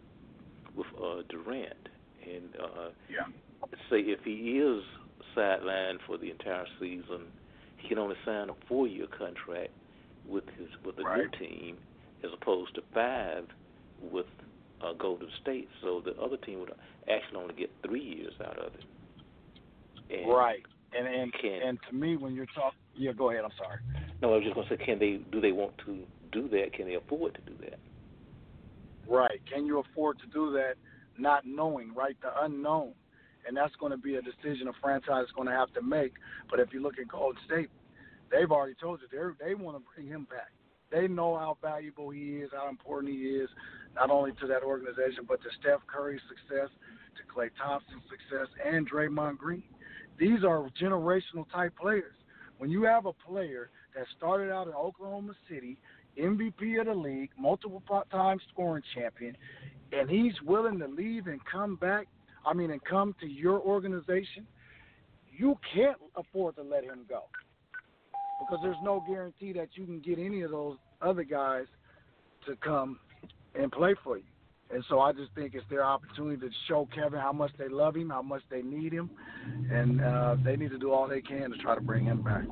Durant. And say if he is sidelined for the entire season, he can only sign a 4-year contract with a new team, as opposed to 5 with Golden State. So the other team would actually only get 3 years out of it. And right. And to me, when you're talking, go ahead. I'm sorry. No, I was just going to say, do they want to do that? Can they afford to do that? Right. Can you afford to do that, not knowing, right? The unknown. And that's going to be a decision a franchise is going to have to make. But if you look at Golden State, they've already told you they want to bring him back. They know how valuable he is, how important he is, not only to that organization, but to Steph Curry's success, to Klay Thompson's success, and Draymond Green. These are generational type players. When you have a player that started out in Oklahoma City, MVP of the league, multiple time scoring champion, and he's willing to leave and come to your organization, you can't afford to let him go, because there's no guarantee that you can get any of those other guys to come and play for you. And so I just think it's their opportunity to show Kevin how much they love him, how much they need him, and they need to do all they can to try to bring him back.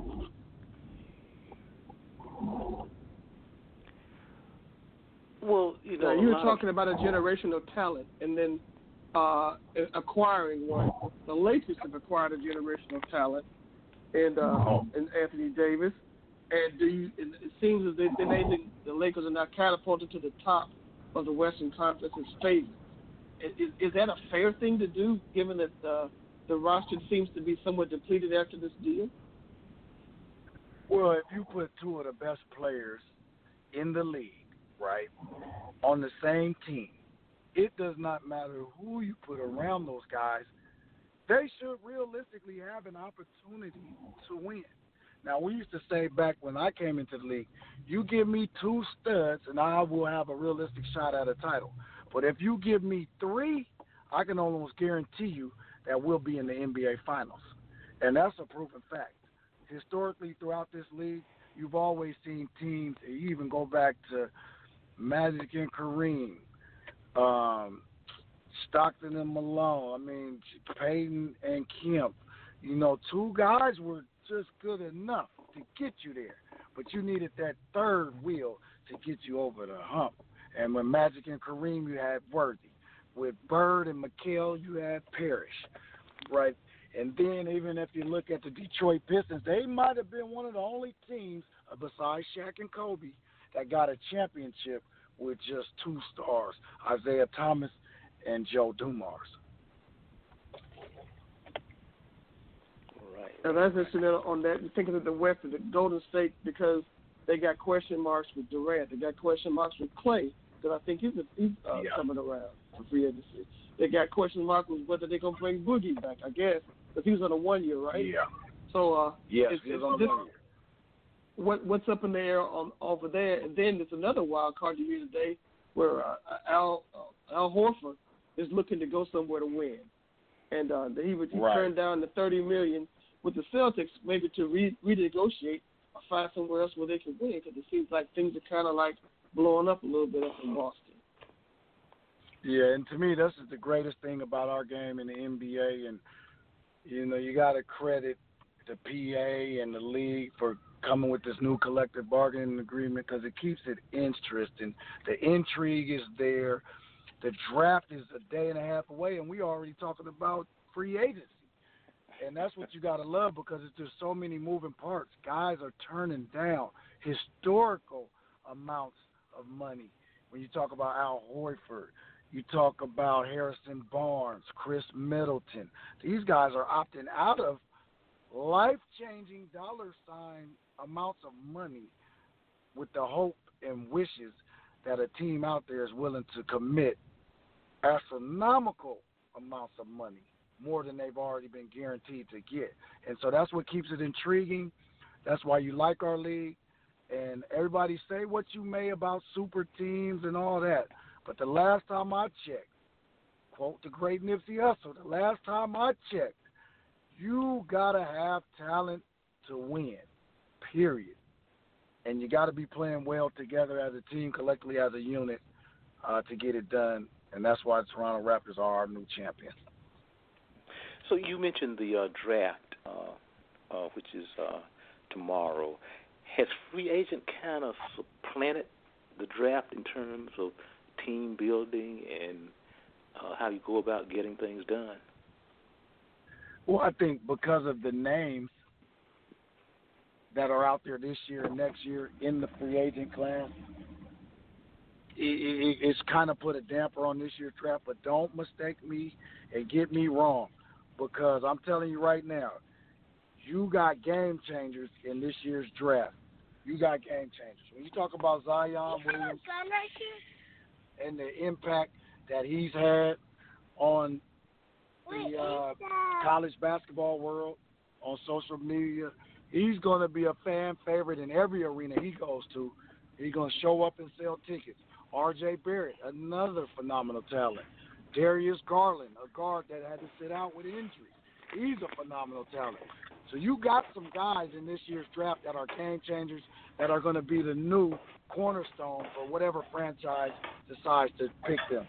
Well, you were talking about a generational talent, and then acquiring one. The Lakers have acquired a generational talent, and Anthony Davis. And it seems as if the Lakers are now catapulted to the top of the Western Conference's favor. Is that a fair thing to do, given that the roster seems to be somewhat depleted after this deal? Well, if you put two of the best players in the league, right, on the same team, it does not matter who you put around those guys. They should realistically have an opportunity to win. Now, we used to say back when I came into the league, you give me 2 studs and I will have a realistic shot at a title. But if you give me 3, I can almost guarantee you that we'll be in the NBA Finals. And that's a proven fact. Historically, throughout this league, you've always seen teams, you even go back to Magic and Kareem, Stockton and Malone, Payton and Kemp. 2 guys were just good enough to get you there, but you needed that third wheel to get you over the hump. And with Magic and Kareem, you had Worthy. With Bird and McHale, you had Parrish, right? And then even if you look at the Detroit Pistons, they might have been one of the only teams, besides Shaq and Kobe, that got a championship with just 2 stars, Isaiah Thomas and Joe Dumars. And that's interesting on that. You're thinking of the West of the Golden State, because they got question marks with Durant. They got question marks with Klay, because I think he's coming around for free agency. They got question marks with whether they're going to bring Boogie back, I guess, because he was on a 1 year, right? Yeah. So yes, he was on a 1 year. What's up in the air over there? And then there's another wild card you hear today where Al Horford is looking to go somewhere to win, and he turned down the $30 million with the Celtics, maybe to renegotiate or find somewhere else where they can win, because it seems like things are kind of like blowing up a little bit up in Boston. Yeah, and to me, this is the greatest thing about our game in the NBA, and you got to credit the PA and the league for coming with this new collective bargaining agreement, because it keeps it interesting. The intrigue is there. The draft is a day and a half away, and we already talking about free agency. And that's what you got to love, because it's just so many moving parts. Guys are turning down historical amounts of money. When you talk about Al Horford, you talk about Harrison Barnes, Chris Middleton. These guys are opting out of life-changing dollar sign amounts of money with the hope and wishes that a team out there is willing to commit astronomical amounts of money more than they've already been guaranteed to get. And so that's what keeps it intriguing. That's why you like our league. And everybody say what you may about super teams and all that. But the last time I checked, quote the great Nipsey Hussle, the last time I checked, you got to have talent to win, period. And you got to be playing well together as a team, collectively as a unit to get it done. And that's why the Toronto Raptors are our new champion. So you mentioned the draft, which is tomorrow. Has free agent kind of supplanted the draft in terms of team building and how you go about getting things done? Well, I think because of the names that are out there this year and next year in the free agent class, it's kind of put a damper on this year's draft. But don't mistake me and get me wrong, because I'm telling you right now, you got game changers in this year's draft. You got game changers. When you talk about Zion Williams and the impact that he's had on the college basketball world, on social media, he's going to be a fan favorite in every arena he goes to. He's going to show up and sell tickets. R.J. Barrett, another phenomenal talent. Darius Garland, a guard that had to sit out with injury. He's a phenomenal talent. So you got some guys in this year's draft that are game changers that are going to be the new cornerstone for whatever franchise decides to pick them.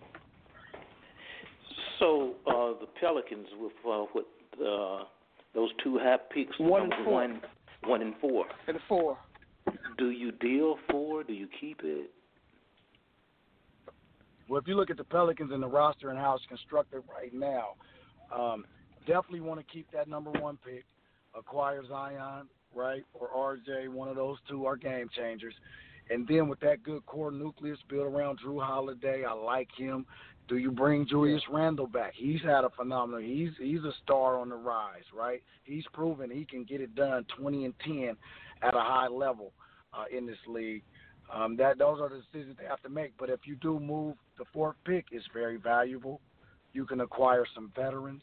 So the Pelicans with those two high picks, 1 and 4. 1 and 4. And 4. Do you deal 4? Do you keep it? Well, if you look at the Pelicans and the roster and how it's constructed right now, definitely want to keep that number 1 pick, acquire Zion, right, or RJ. One of those two are game changers. And then with that good core nucleus built around Drew Holiday, I like him. Do you bring Julius Randle back? He's had a phenomenal. He's a star on the rise, right? He's proven he can get it done 20 and 10 at a high level in this league. Those are the decisions they have to make. But if you do move, the 4th pick is very valuable. You can acquire some veterans,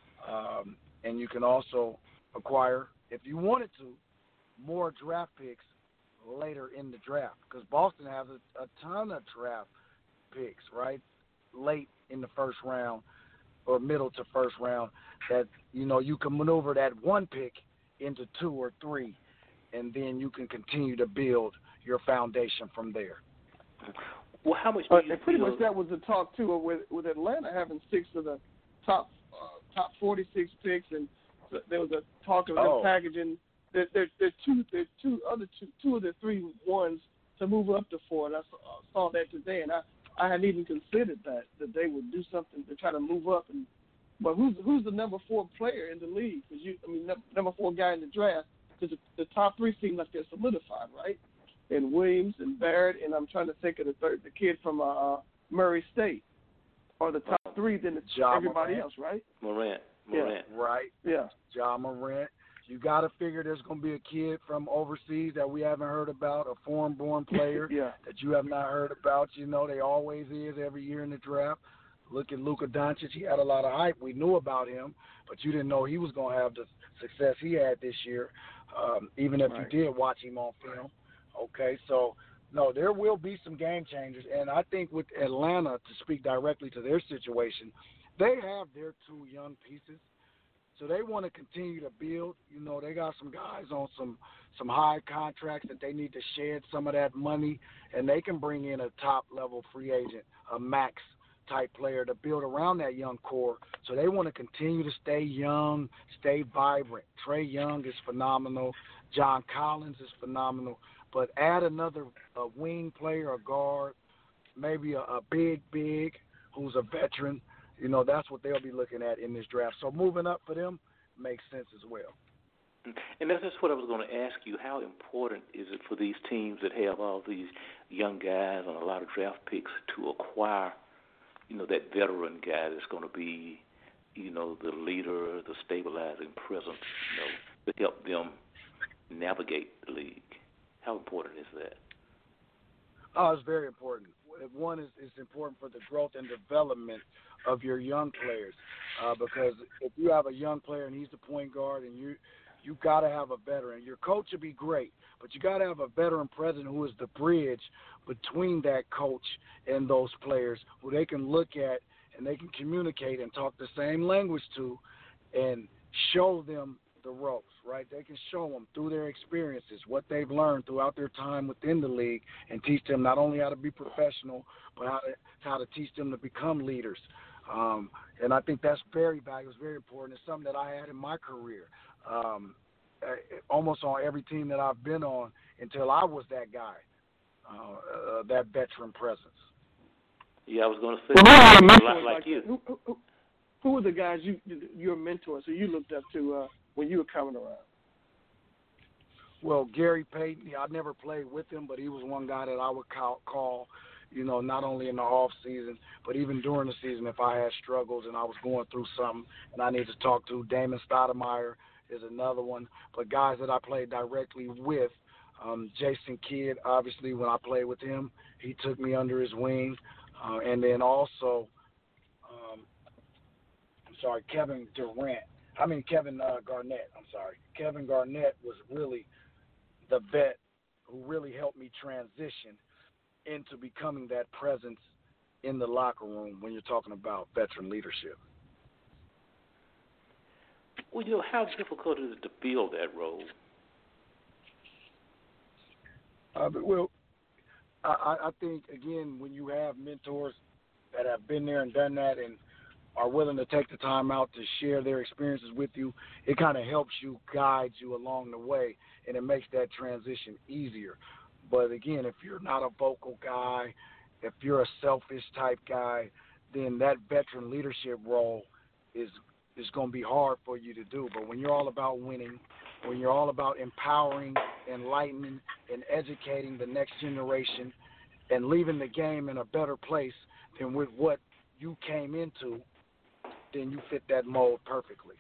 and you can also acquire, if you wanted to, more draft picks later in the draft, because Boston has a ton of draft picks, right, late in the first round or middle to first round that, you can maneuver that 1 pick into 2 or 3, and then you can continue to build your foundation from there. Well, how much do you pretty much that was the talk, too, with Atlanta having 6 of the top 46 picks, and there was a talk of them packaging. There's two of the 3 ones to move up to 4, and I saw that today, and I hadn't even considered that they would do something to try to move up. But who's the number 4 player in the league? Because number 4 guy in the draft. Because the top 3 seem like they're solidified, right? And Williams and Barrett, and I'm trying to think of the kid from Murray State, or the top 3 than everybody else, right? Morant. Yeah. Right. Yeah. Ja Morant. You got to figure there's going to be a kid from overseas that we haven't heard about, a foreign-born player that you have not heard about. They always is every year in the draft. Look at Luka Doncic. He had a lot of hype. We knew about him, but you didn't know he was going to have the success he had this year, even if you did watch him on film. Okay, so, no, there will be some game changers. And I think with Atlanta, to speak directly to their situation, they have their 2 young pieces. So they want to continue to build. They got some guys on some high contracts that they need to shed some of that money, and they can bring in a top-level free agent, a max-type player to build around that young core. So they want to continue to stay young, stay vibrant. Trae Young is phenomenal. John Collins is phenomenal. But add another wing player, a guard, maybe a big who's a veteran. That's what they'll be looking at in this draft. So moving up for them makes sense as well. And that's just what I was going to ask you. How important is it for these teams that have all these young guys and a lot of draft picks to acquire, that veteran guy that's going to be, the leader, the stabilizing presence, to help them navigate the league? How important is that? Oh, it's very important. One is important for the growth and development of your young players. because if you have a young player and he's the point guard and you got to have a veteran. Your coach would be great, but you got to have a veteran president who is the bridge between that coach and those players who they can look at and they can communicate and talk the same language to and show them the ropes, right? They can show them through their experiences what they've learned throughout their time within the league and teach them not only how to be professional, but how to teach them to become leaders. And I think that's very valuable. It's very important. It's something that I had in my career. Almost on every team that I've been on until I was that guy, that veteran presence. Yeah, I was going to say a lot like you. Who were the guys your mentors who you looked up to when you were coming around? Well, Gary Payton, I never played with him, but he was one guy that I would call, not only in the off season, but even during the season if I had struggles and I was going through something and I needed to talk to. Damon Stoudemire is another one. But guys that I played directly with, Jason Kidd, obviously when I played with him, he took me under his wing. And then also, Kevin Garnett. Kevin Garnett was really the vet who really helped me transition into becoming that presence in the locker room when you're talking about veteran leadership. Well, how difficult is it to fill that role? I think, again, when you have mentors that have been there and done that and are willing to take the time out to share their experiences with you, it kind of helps you, guide you along the way, and it makes that transition easier. But, again, if you're not a vocal guy, if you're a selfish type guy, then that veteran leadership role is going to be hard for you to do. But when you're all about winning, when you're all about empowering, enlightening, and educating the next generation and leaving the game in a better place than with what you came into, then you fit that mold perfectly.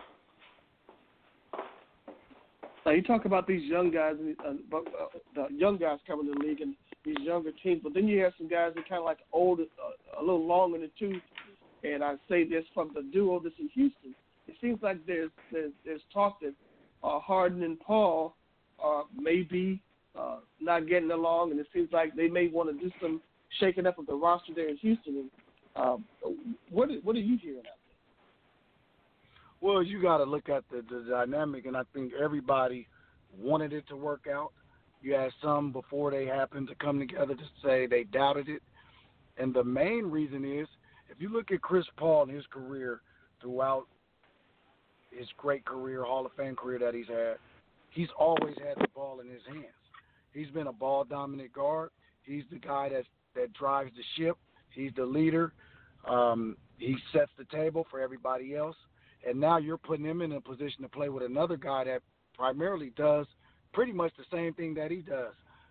Now, you talk about these young guys, the young guys coming to the league and these younger teams, but then you have some guys that kind of like older, a little long in the tooth. And I say this from the duo that's in Houston. It seems like there's talk that Harden and Paul may be not getting along, and it seems like they may want to do some shaking up of the roster there in Houston. And, what are you hearing out there? Well, you got to look at the dynamic, and I think everybody wanted it to work out. You had some before they happened to come together to say they doubted it. And the main reason is, if you look at Chris Paul and his career throughout his great career, Hall of Fame career that he's had, he's always had the ball in his hands. He's been a ball-dominant guard. He's the guy that drives the ship. He's the leader. He sets the table for everybody else. And now you're putting him in a position to play with another guy that primarily does pretty much the same thing that he does,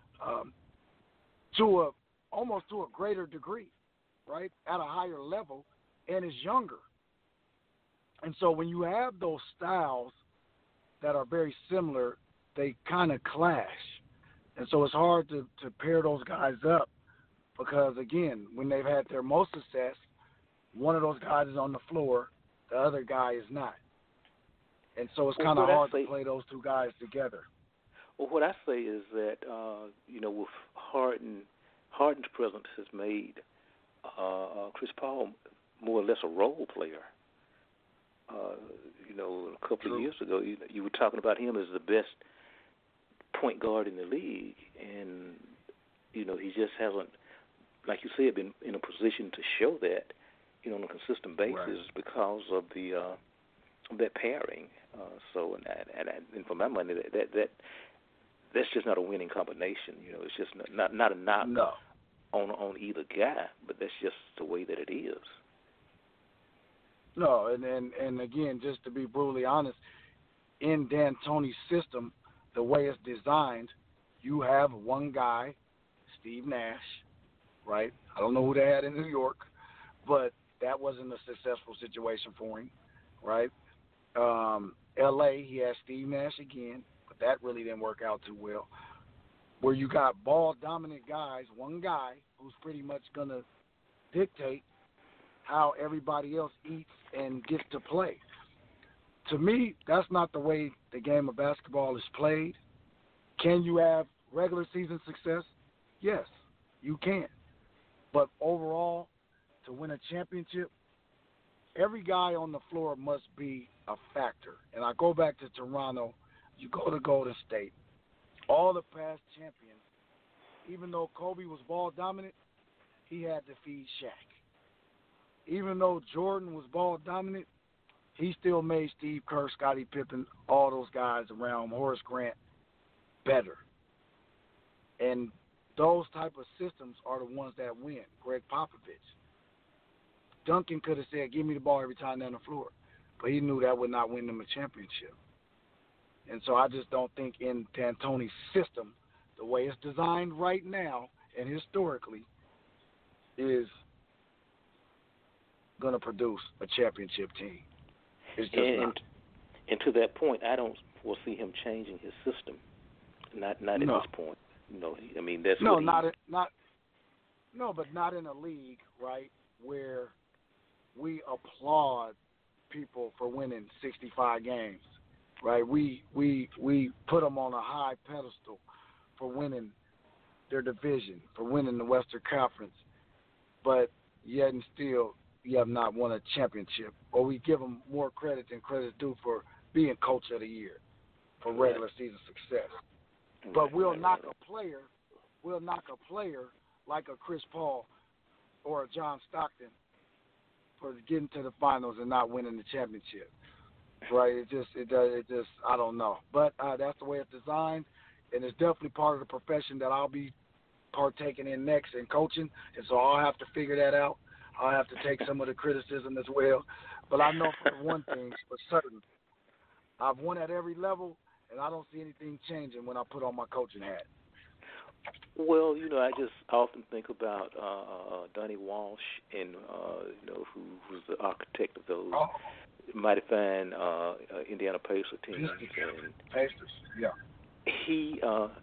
almost to a greater degree, right, at a higher level, and is younger. And so when you have those styles that are very similar, they kind of clash. And so it's hard to pair those guys up because, again, when they've had their most success, one of those guys is on the floor, the other guy is not. And so it's kind of hard to play those two guys together. Well, what I say is that, with Harden's presence has made Chris Paul more or less a role player. A couple of years ago, you were talking about him as the best point guard in the league, and he just hasn't, like you said, been in a position to show that, on a consistent basis right. because of that pairing. And for my money, that's just not a winning combination. It's just not a knock on either guy, but that's just the way that it is. No, and again, just to be brutally honest, in D'Antoni's system, the way it's designed, you have one guy, Steve Nash, right? I don't know who they had in New York, but that wasn't a successful situation for him, right? L.A., he had Steve Nash again, but that really didn't work out too well. Where you got ball-dominant guys, one guy who's pretty much going to dictate, how everybody else eats and gets to play. To me, that's not the way the game of basketball is played. Can you have regular season success? Yes, you can. But overall, to win a championship, every guy on the floor must be a factor. And I go back to Toronto, you go to Golden State, all the past champions, even though Kobe was ball dominant, he had to feed Shaq. Even though Jordan was ball dominant, he still made Steve Kerr, Scottie Pippen, all those guys around Horace Grant better. And those type of systems are the ones that win. Greg Popovich. Duncan could have said, give me the ball every time down the floor. But he knew that would not win them a championship. And so I just don't think in D'Antoni's system, the way it's designed right now and historically, is going to produce a championship team. It's just not. And to that point, I don't foresee him changing his system. Not at this point. No, I mean that's but not in a league, right, where we applaud people for winning 65 games, right? We put them on a high pedestal for winning their division, for winning the Western Conference, but yet and still you have not won a championship, or we give them more credit than credit is due for being Coach of the Year for regular season success. But we'll knock a player like a Chris Paul or a John Stockton for getting to the finals and not winning the championship. Right? It just I don't know. But that's the way it's designed, and it's definitely part of the profession that I'll be partaking in next in coaching, and so I'll have to figure that out. I'll have to take some of the criticism as well. But I know for one thing for certain, I've won at every level, and I don't see anything changing when I put on my coaching hat. Well, I just often think about Donnie Walsh and who was the architect of those mighty fine Indiana Pacers teams. Pacers, yeah. He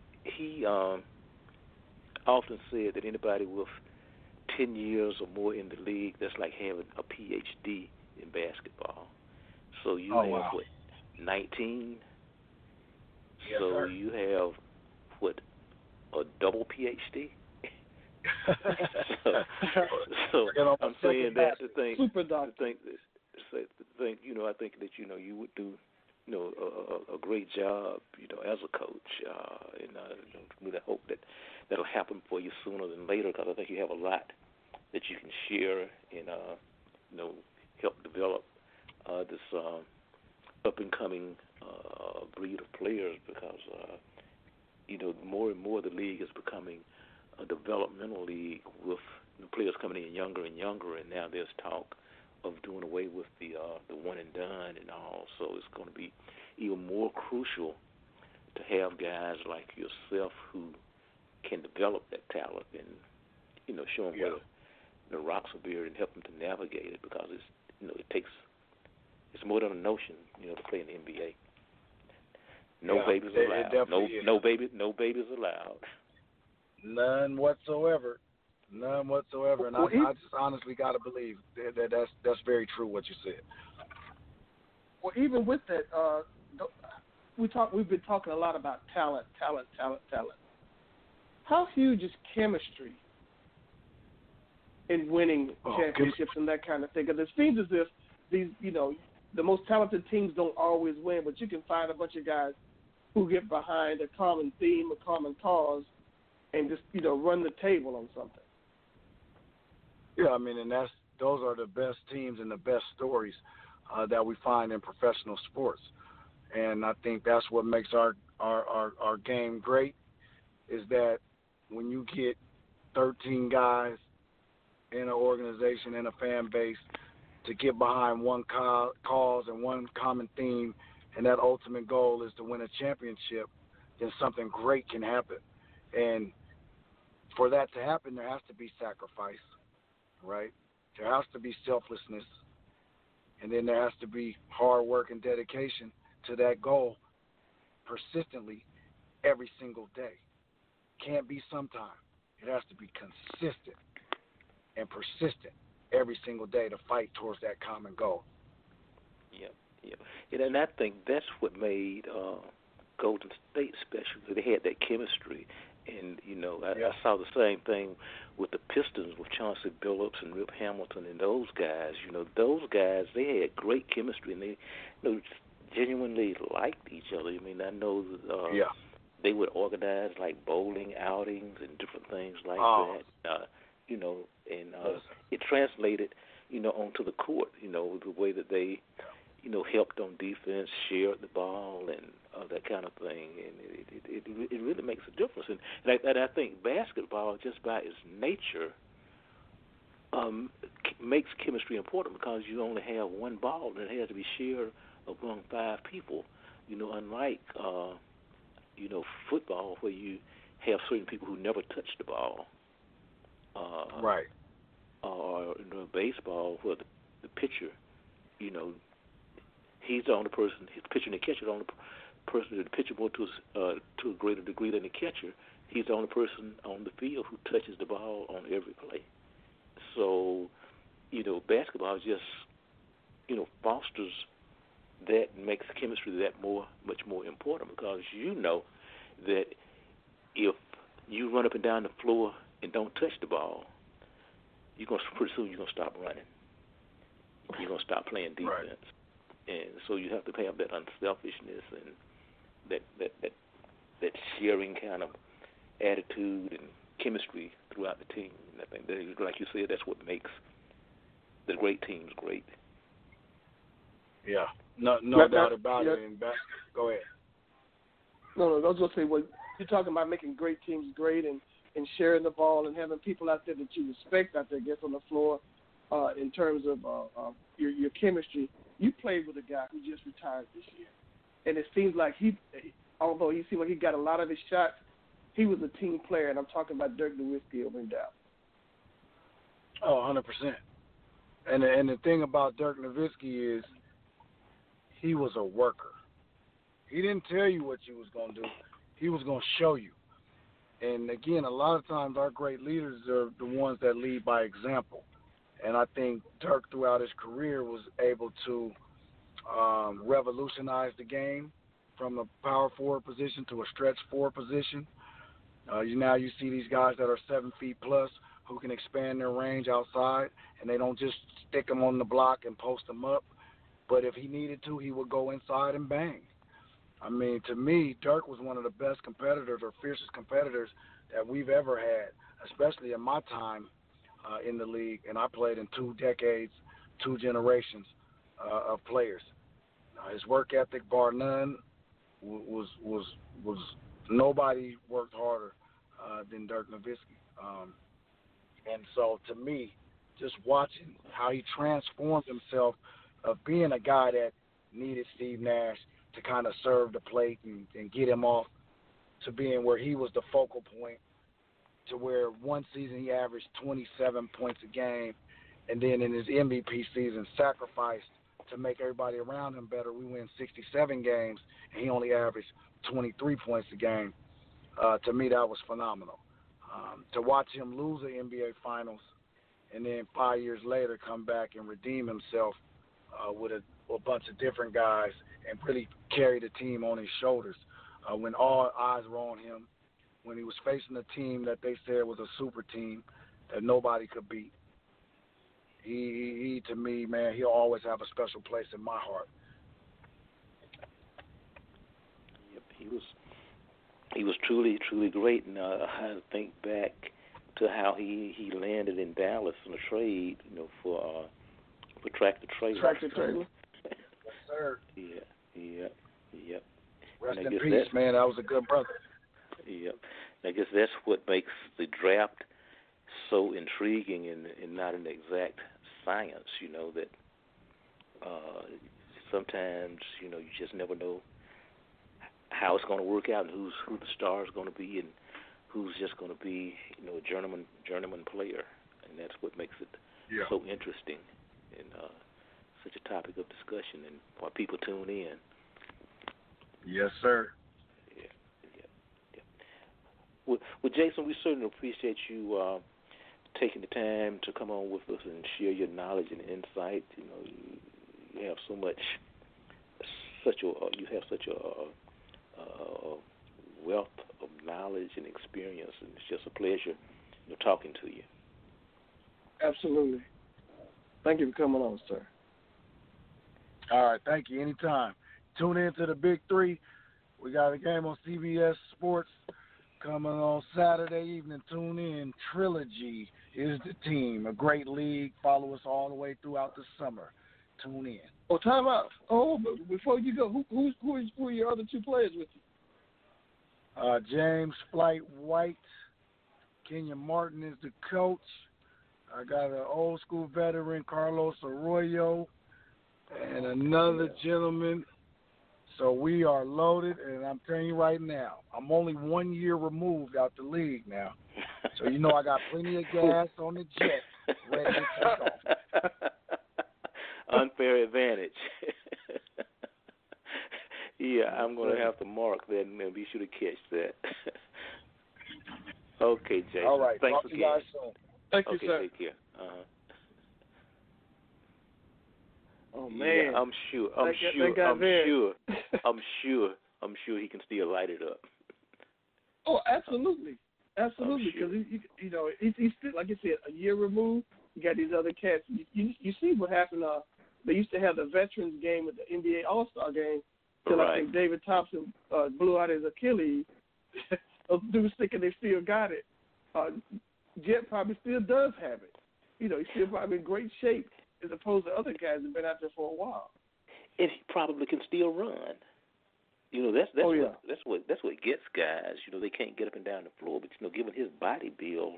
often said that anybody with 10 years or more in the league, that's like having a PhD in basketball. So you have 19. Yes, so sir. You have a double PhD. so I'm saying that to think, super doctor. I think that you would do a great job as a coach, and really hope that that'll happen for you sooner than later, because I think you have a lot that you can share and help develop this up and coming breed of players, because more and more the league is becoming a developmental league with players coming in younger and younger, and now there's talk of doing away with the one and done and all. So it's going to be even more crucial to have guys like yourself who can develop that talent and show them where the rocks will be and help them to navigate it, because it's more than a notion to play in the NBA. No babies allowed. No babies allowed. None whatsoever. And I just honestly got to believe that's very true what you said. Well, even with that, we've been talking a lot about talent. How huge is chemistry in winning championships and that kind of thing? Because it seems as if these, the most talented teams don't always win, but you can find a bunch of guys who get behind a common theme, a common cause, and just run the table on something. Yeah, I mean, and those are the best teams and the best stories that we find in professional sports, and I think that's what makes our game great, is that when you get 13 guys in an organization, in a fan base, to get behind one cause and one common theme, and that ultimate goal is to win a championship, then something great can happen. And for that to happen, there has to be sacrifice, right? There has to be selflessness, and then there has to be hard work and dedication to that goal persistently every single day. Can't be sometime. It has to be consistent and persistent every single day to fight towards that common goal. Yeah, and I think that's what made Golden State special. They had that chemistry, and I saw the same thing with the Pistons with Chauncey Billups and Rip Hamilton and those guys. Those guys, they had great chemistry, and they genuinely liked each other. I mean, I know they would organize like bowling outings and different things like that. It translated, onto the court. The way that they, helped on defense, shared the ball, and that kind of thing. And it really makes a difference. And I think basketball, just by its nature, makes chemistry important because you only have one ball and it has to be shared among 5 people. Unlike football where you have certain people who never touch the ball. Right. Or baseball where the pitcher, he's the only person, the pitcher and the catcher, the only person, the pitcher more to a greater degree than the catcher, he's the only person on the field who touches the ball on every play. So, basketball just, fosters that, makes chemistry that much more important because that if you run up and down the floor and don't touch the ball, pretty soon you're gonna stop running. You're gonna stop playing defense, right. And so you have to have that unselfishness and that sharing kind of attitude and chemistry throughout the team. And I think that, like you said, that's what makes the great teams great. Yeah, no doubt about it. And go ahead. No, I was going to say, well, you're talking about making great teams great and sharing the ball and having people out there that you respect out there gets on the floor in terms of your chemistry. You played with a guy who just retired this year, and it seems like although he seemed like he got a lot of his shots, he was a team player, and I'm talking about Dirk Nowitzki over in Dallas. Oh, 100%. And the thing about Dirk Nowitzki is he was a worker. He didn't tell you what you was going to do. He was going to show you. And, again, a lot of times our great leaders are the ones that lead by example. And I think Dirk, throughout his career, was able to revolutionize the game from a power forward position to a stretch forward position. Now you see these guys that are 7 feet plus who can expand their range outside, and they don't just stick them on the block and post them up. But if he needed to, he would go inside and bang. I mean, to me, Dirk was one of the best competitors or fiercest competitors that we've ever had, especially in my time in the league. And I played in 2 decades, 2 generations of players. His work ethic, bar none, was nobody worked harder than Dirk Nowitzki. And so, to me, just watching how he transformed himself of being a guy that needed Steve Nash to kind of serve the plate and get him off to being where he was the focal point, to where one season he averaged 27 points a game, and then in his MVP season sacrificed to make everybody around him better. We win 67 games, and he only averaged 23 points a game. To me, that was phenomenal. To watch him lose the NBA Finals and then 5 years later come back and redeem himself with a bunch of different guys and really carry the team on his shoulders when all eyes were on him, when he was facing a team that they said was a super team that nobody could beat. He to me, man, he'll always have a special place in my heart. Yep, he was truly, truly great, and I think back to how he landed in Dallas in a trade, for tractor trailer. Tractor trailer. Yes, sir. Yeah. Rest in peace, man. That was a good brother. Yep. I guess that's what makes the draft so intriguing and not an exact science, that sometimes, you just never know how it's going to work out and who the star is going to be and who's just going to be, a journeyman player. And that's what makes it so interesting and such a topic of discussion and why people tune in. Yes, sir. Yeah. Well, Jason, we certainly appreciate you taking the time to come on with us and share your knowledge and insight. You know, you have so much, you have such a wealth of knowledge and experience, and it's just a pleasure, talking to you. Absolutely. Thank you for coming on, sir. All right, thank you. Anytime. Tune in to the Big Three. We got a game on CBS Sports coming on Saturday evening. Tune in. Trilogy is the team. A great league. Follow us all the way throughout the summer. Tune in. Oh, time out. Oh, but before you go, who are your other two players with you? James Flight White. Kenyon Martin is the coach. I got an old school veteran, Carlos Arroyo, and another gentleman. So we are loaded, and I'm telling you right now, I'm only 1 year removed out the league now. So I got plenty of gas on the jet ready to take off. Unfair advantage. Yeah, I'm going to have to mark that and be sure to catch that. Okay, Jason. All right. Thanks Talk again. to you guys soon. Thank you, sir. Take care. Oh man, yeah, I'm sure he can still light it up. Oh, absolutely, because he's still, like I said, a year removed. You got these other cats. You see what happened? They used to have the veterans game at the NBA All-Star game. Till I think David Thompson blew out his Achilles. Those dudes thinking they still got it. Jet probably still does have it. He's still probably in great shape as opposed to other guys who've been out there for a while. And he probably can still run. That's what gets guys. They can't get up and down the floor, but given his body build,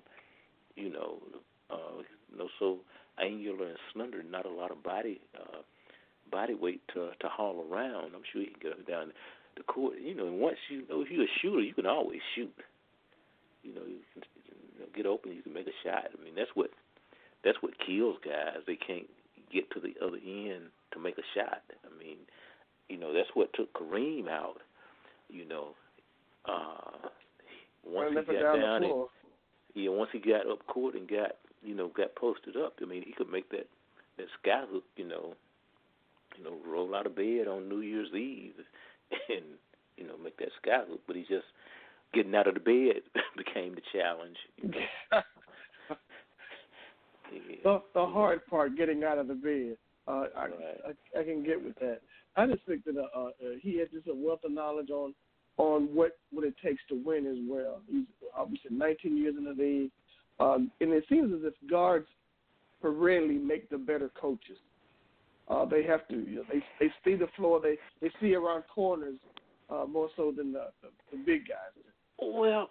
so angular and slender, not a lot of body weight to haul around. I'm sure he can get up and down the court. And once if you're a shooter, you can always shoot. You can get open, you can make a shot. I mean, that's what kills guys. They can't get to the other end to make a shot. I mean, that's what took Kareem out. Once he got down and once he got up court and got posted up, I mean, he could make that sky hook, roll out of bed on New Year's Eve and make that sky hook, but he just getting out of the bed became the challenge. The hard part, getting out of the bed. I can get with that. I just think that he has just a wealth of knowledge on what it takes to win as well. He's obviously 19 years in the league, and it seems as if guards rarely make the better coaches. They have to. They see the floor. They see around corners more so than the big guys. Well,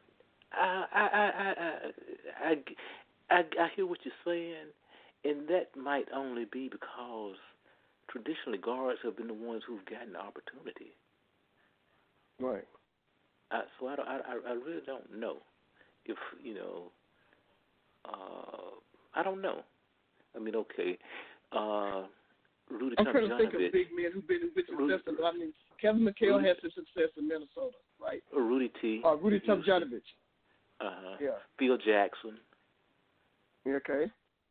I hear what you're saying, and that might only be because traditionally guards have been the ones who've gotten the opportunity. Right. So I really don't know if I don't know. I mean, okay. Rudy I'm trying to think of big men who've been successful. I mean, Kevin McHale had some success in Minnesota, right? Rudy T. Rudy Tomjanovich. Yeah. Phil Jackson. Okay.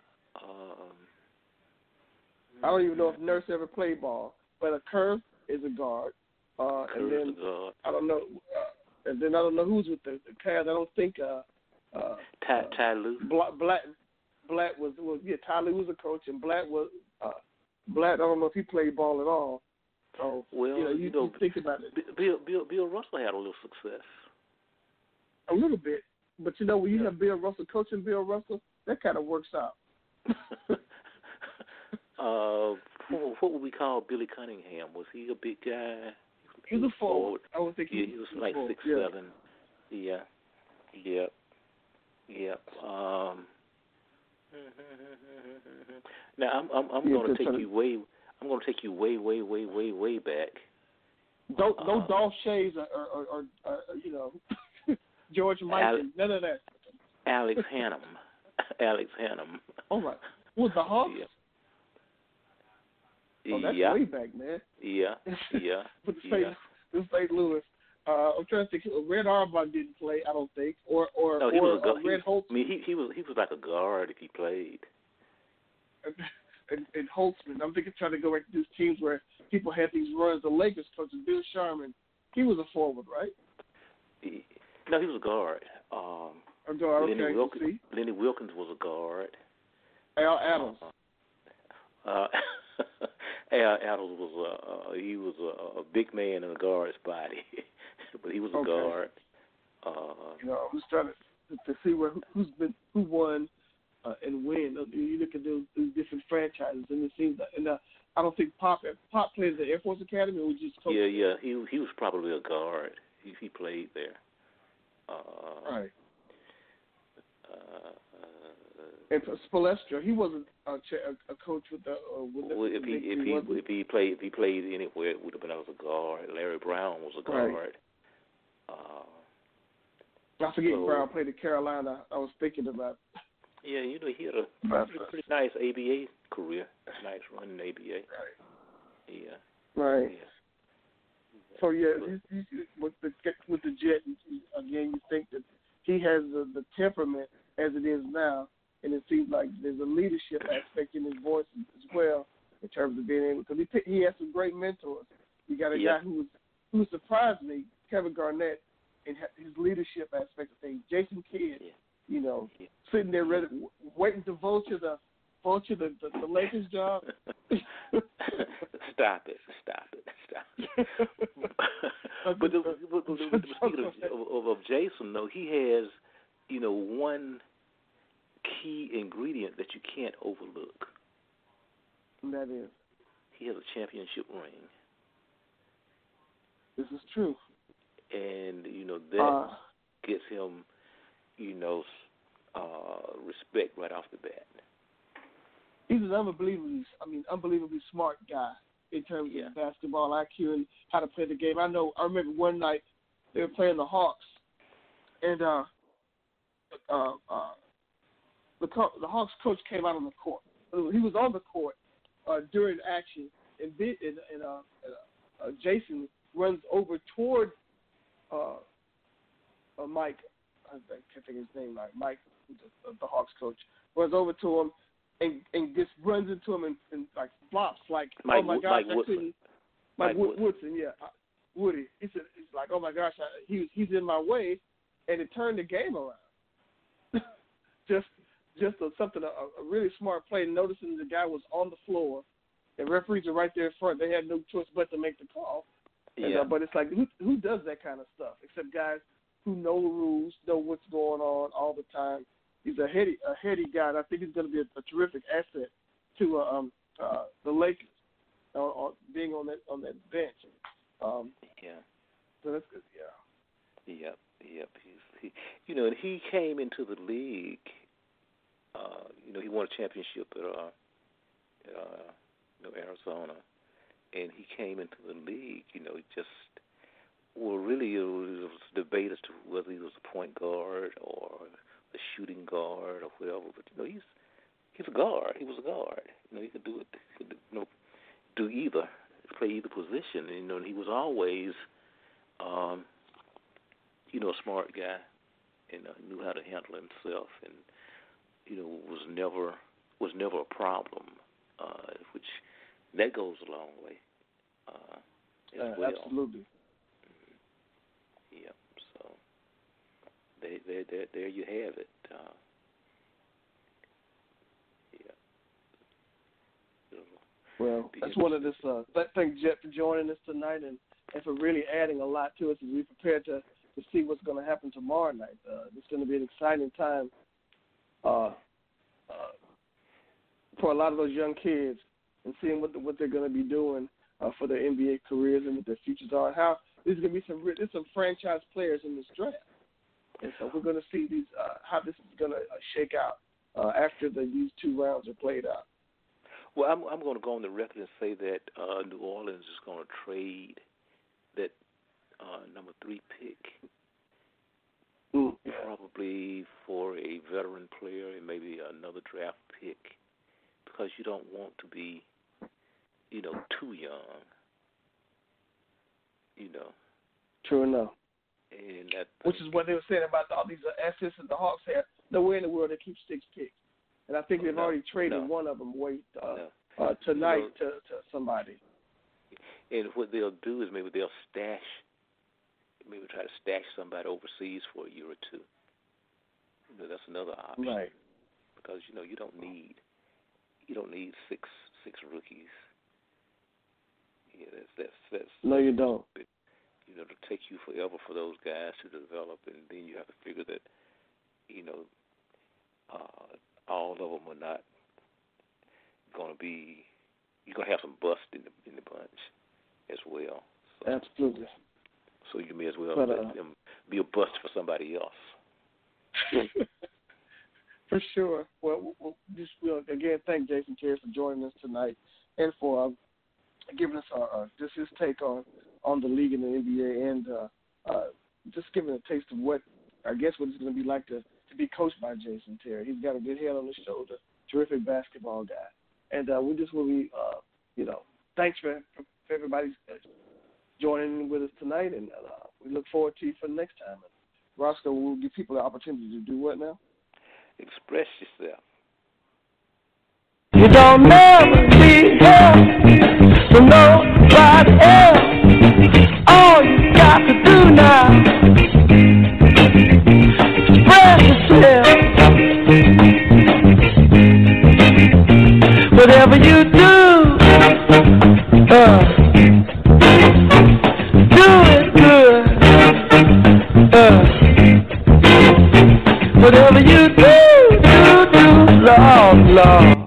I don't even know if Nurse ever played ball, but a Kerr is a guard. And then I don't know. And then I don't know who's with the Cavs. I don't think Ty Lue. Blatt was Ty Lue was a coach, and Blatt I don't know if he played ball at all. So you think about it. Bill Russell had a little success. A little bit, but when you have Bill Russell coaching Bill Russell, that kind of works out. What would we call Billy Cunningham? Was he a big guy? He was a forward. I would think he was like 6'7". Yeah. Now I'm going to take you way. I'm going to take you way back. No Dolph Shays or George Michael. None of that. Alex Hannum. Oh my! Was the Hawks? Yeah. Oh, that's way back, man. Yeah. But the St. Louis. I'm trying to think. Red Auerbach didn't play, I don't think, or no, he was Red Holtz. I mean, he was like a guard if he played. And Holtzman, I'm trying to go back to these teams where people had these runs. The Lakers coach, Bill Sharman, he was a forward, right? No, he was a guard. Lenny Wilkins was a guard. Al Adams. Al Adams was a big man in a guard's body, but he was a guard. I'm just trying to see who won and when. You look at those different franchises, and it seems like, and I don't think Pop played at the Air Force Academy, or was just coaching? Yeah. He was probably a guard. He played there. Right. And Spoelstra, he wasn't a coach with the. If he played anywhere, it would have been as a guard. Larry Brown was a guard. Right. I forget Brown played at Carolina. I was thinking about. Yeah, he had a pretty nice ABA career. Nice run in ABA. Right. Yeah. Right. Yeah. So with the Jet, again, you think that he has the temperament as it is now, and it seems like there's a leadership aspect in his voice as well in terms of being able, because he has some great mentors. You got a guy who surprised me, Kevin Garnett, in his leadership aspect of things. Jason Kidd, sitting there ready, waiting to vulture the Lakers job. Stop it. But speaking of Jason, though, he has, one key ingredient that you can't overlook. And that is? He has a championship ring. This is true. And, that gets him, respect right off the bat. He's an unbelievably smart guy in terms of basketball IQ and how to play the game. I remember one night they were playing the Hawks, and the Hawks coach came out on the court. He was on the court during action, and Jason runs over toward Mike. I can't think of his name. Mike, the Hawks coach, runs over to him and just runs into him and like flops like, Mike, oh my gosh, Mike Woodson, Woody. It's like, oh my gosh, he's in my way, and it turned the game around. just something, a really smart play, noticing the guy was on the floor, and referees are right there in front. They had no choice but to make the call. Yeah. But it's like, who does that kind of stuff except guys who know the rules, know what's going on all the time. He's a heady guy, and I think he's going to be a terrific asset to the Lakers, being on that bench. So that's good. Yeah. Yep. And he came into the league. He won a championship at Arizona, and he came into the league. Really it was a debate as to whether he was a point guard or a shooting guard or whatever. But he's a guard. He was a guard. He could do it. He could do either, play either position. And he was always, a smart guy, and knew how to handle himself, and was never a problem, which that goes a long way as well. Absolutely. Yep. So there you have it. Well, that's one of this. Thank Jet for joining us tonight and for really adding a lot to us as we prepare to see what's going to happen tomorrow night. It's going to be an exciting time for a lot of those young kids and seeing what they're going to be doing for their NBA careers and what their futures are. How there's going to be some franchise players in this draft, and so we're going to see these how this is going to shake out after these two rounds are played out. Well, I'm going to go on the record and say that New Orleans is going to trade that number 3 pick probably for a veteran player and maybe another draft pick, because you don't want to be, too young. True enough. And that, which is what they were saying about all these assets that the Hawks had. nowhere in the world that keeps 6 picks. And I think they've already traded one of them away tonight to somebody. And what they'll do is maybe they'll try to stash somebody overseas for a year or two. That's another option. Right. Because you don't need six rookies. Yeah, that's no, you don't. It'll take you forever for those guys to develop, and then you have to figure that all of them are not going to be. You're going to have some bust in the bunch as well. So, absolutely. So you may as well let them be a bust for somebody else. For sure. Well, we'll again thank Jason Terry for joining us tonight and for giving us just his take on the league and the NBA, and just giving a taste of what it's going to be like to be coached by Jason Terry. He's got a good head on his shoulder, terrific basketball guy, and we just will be, thanks for everybody joining with us tonight, and we look forward to you for the next time. And Roscoe, we'll give people the opportunity to do what now? Express yourself. You don't never need help from nobody else. All you got to do now, express yourself. Whatever you do, do it good. Whatever you do, Lord.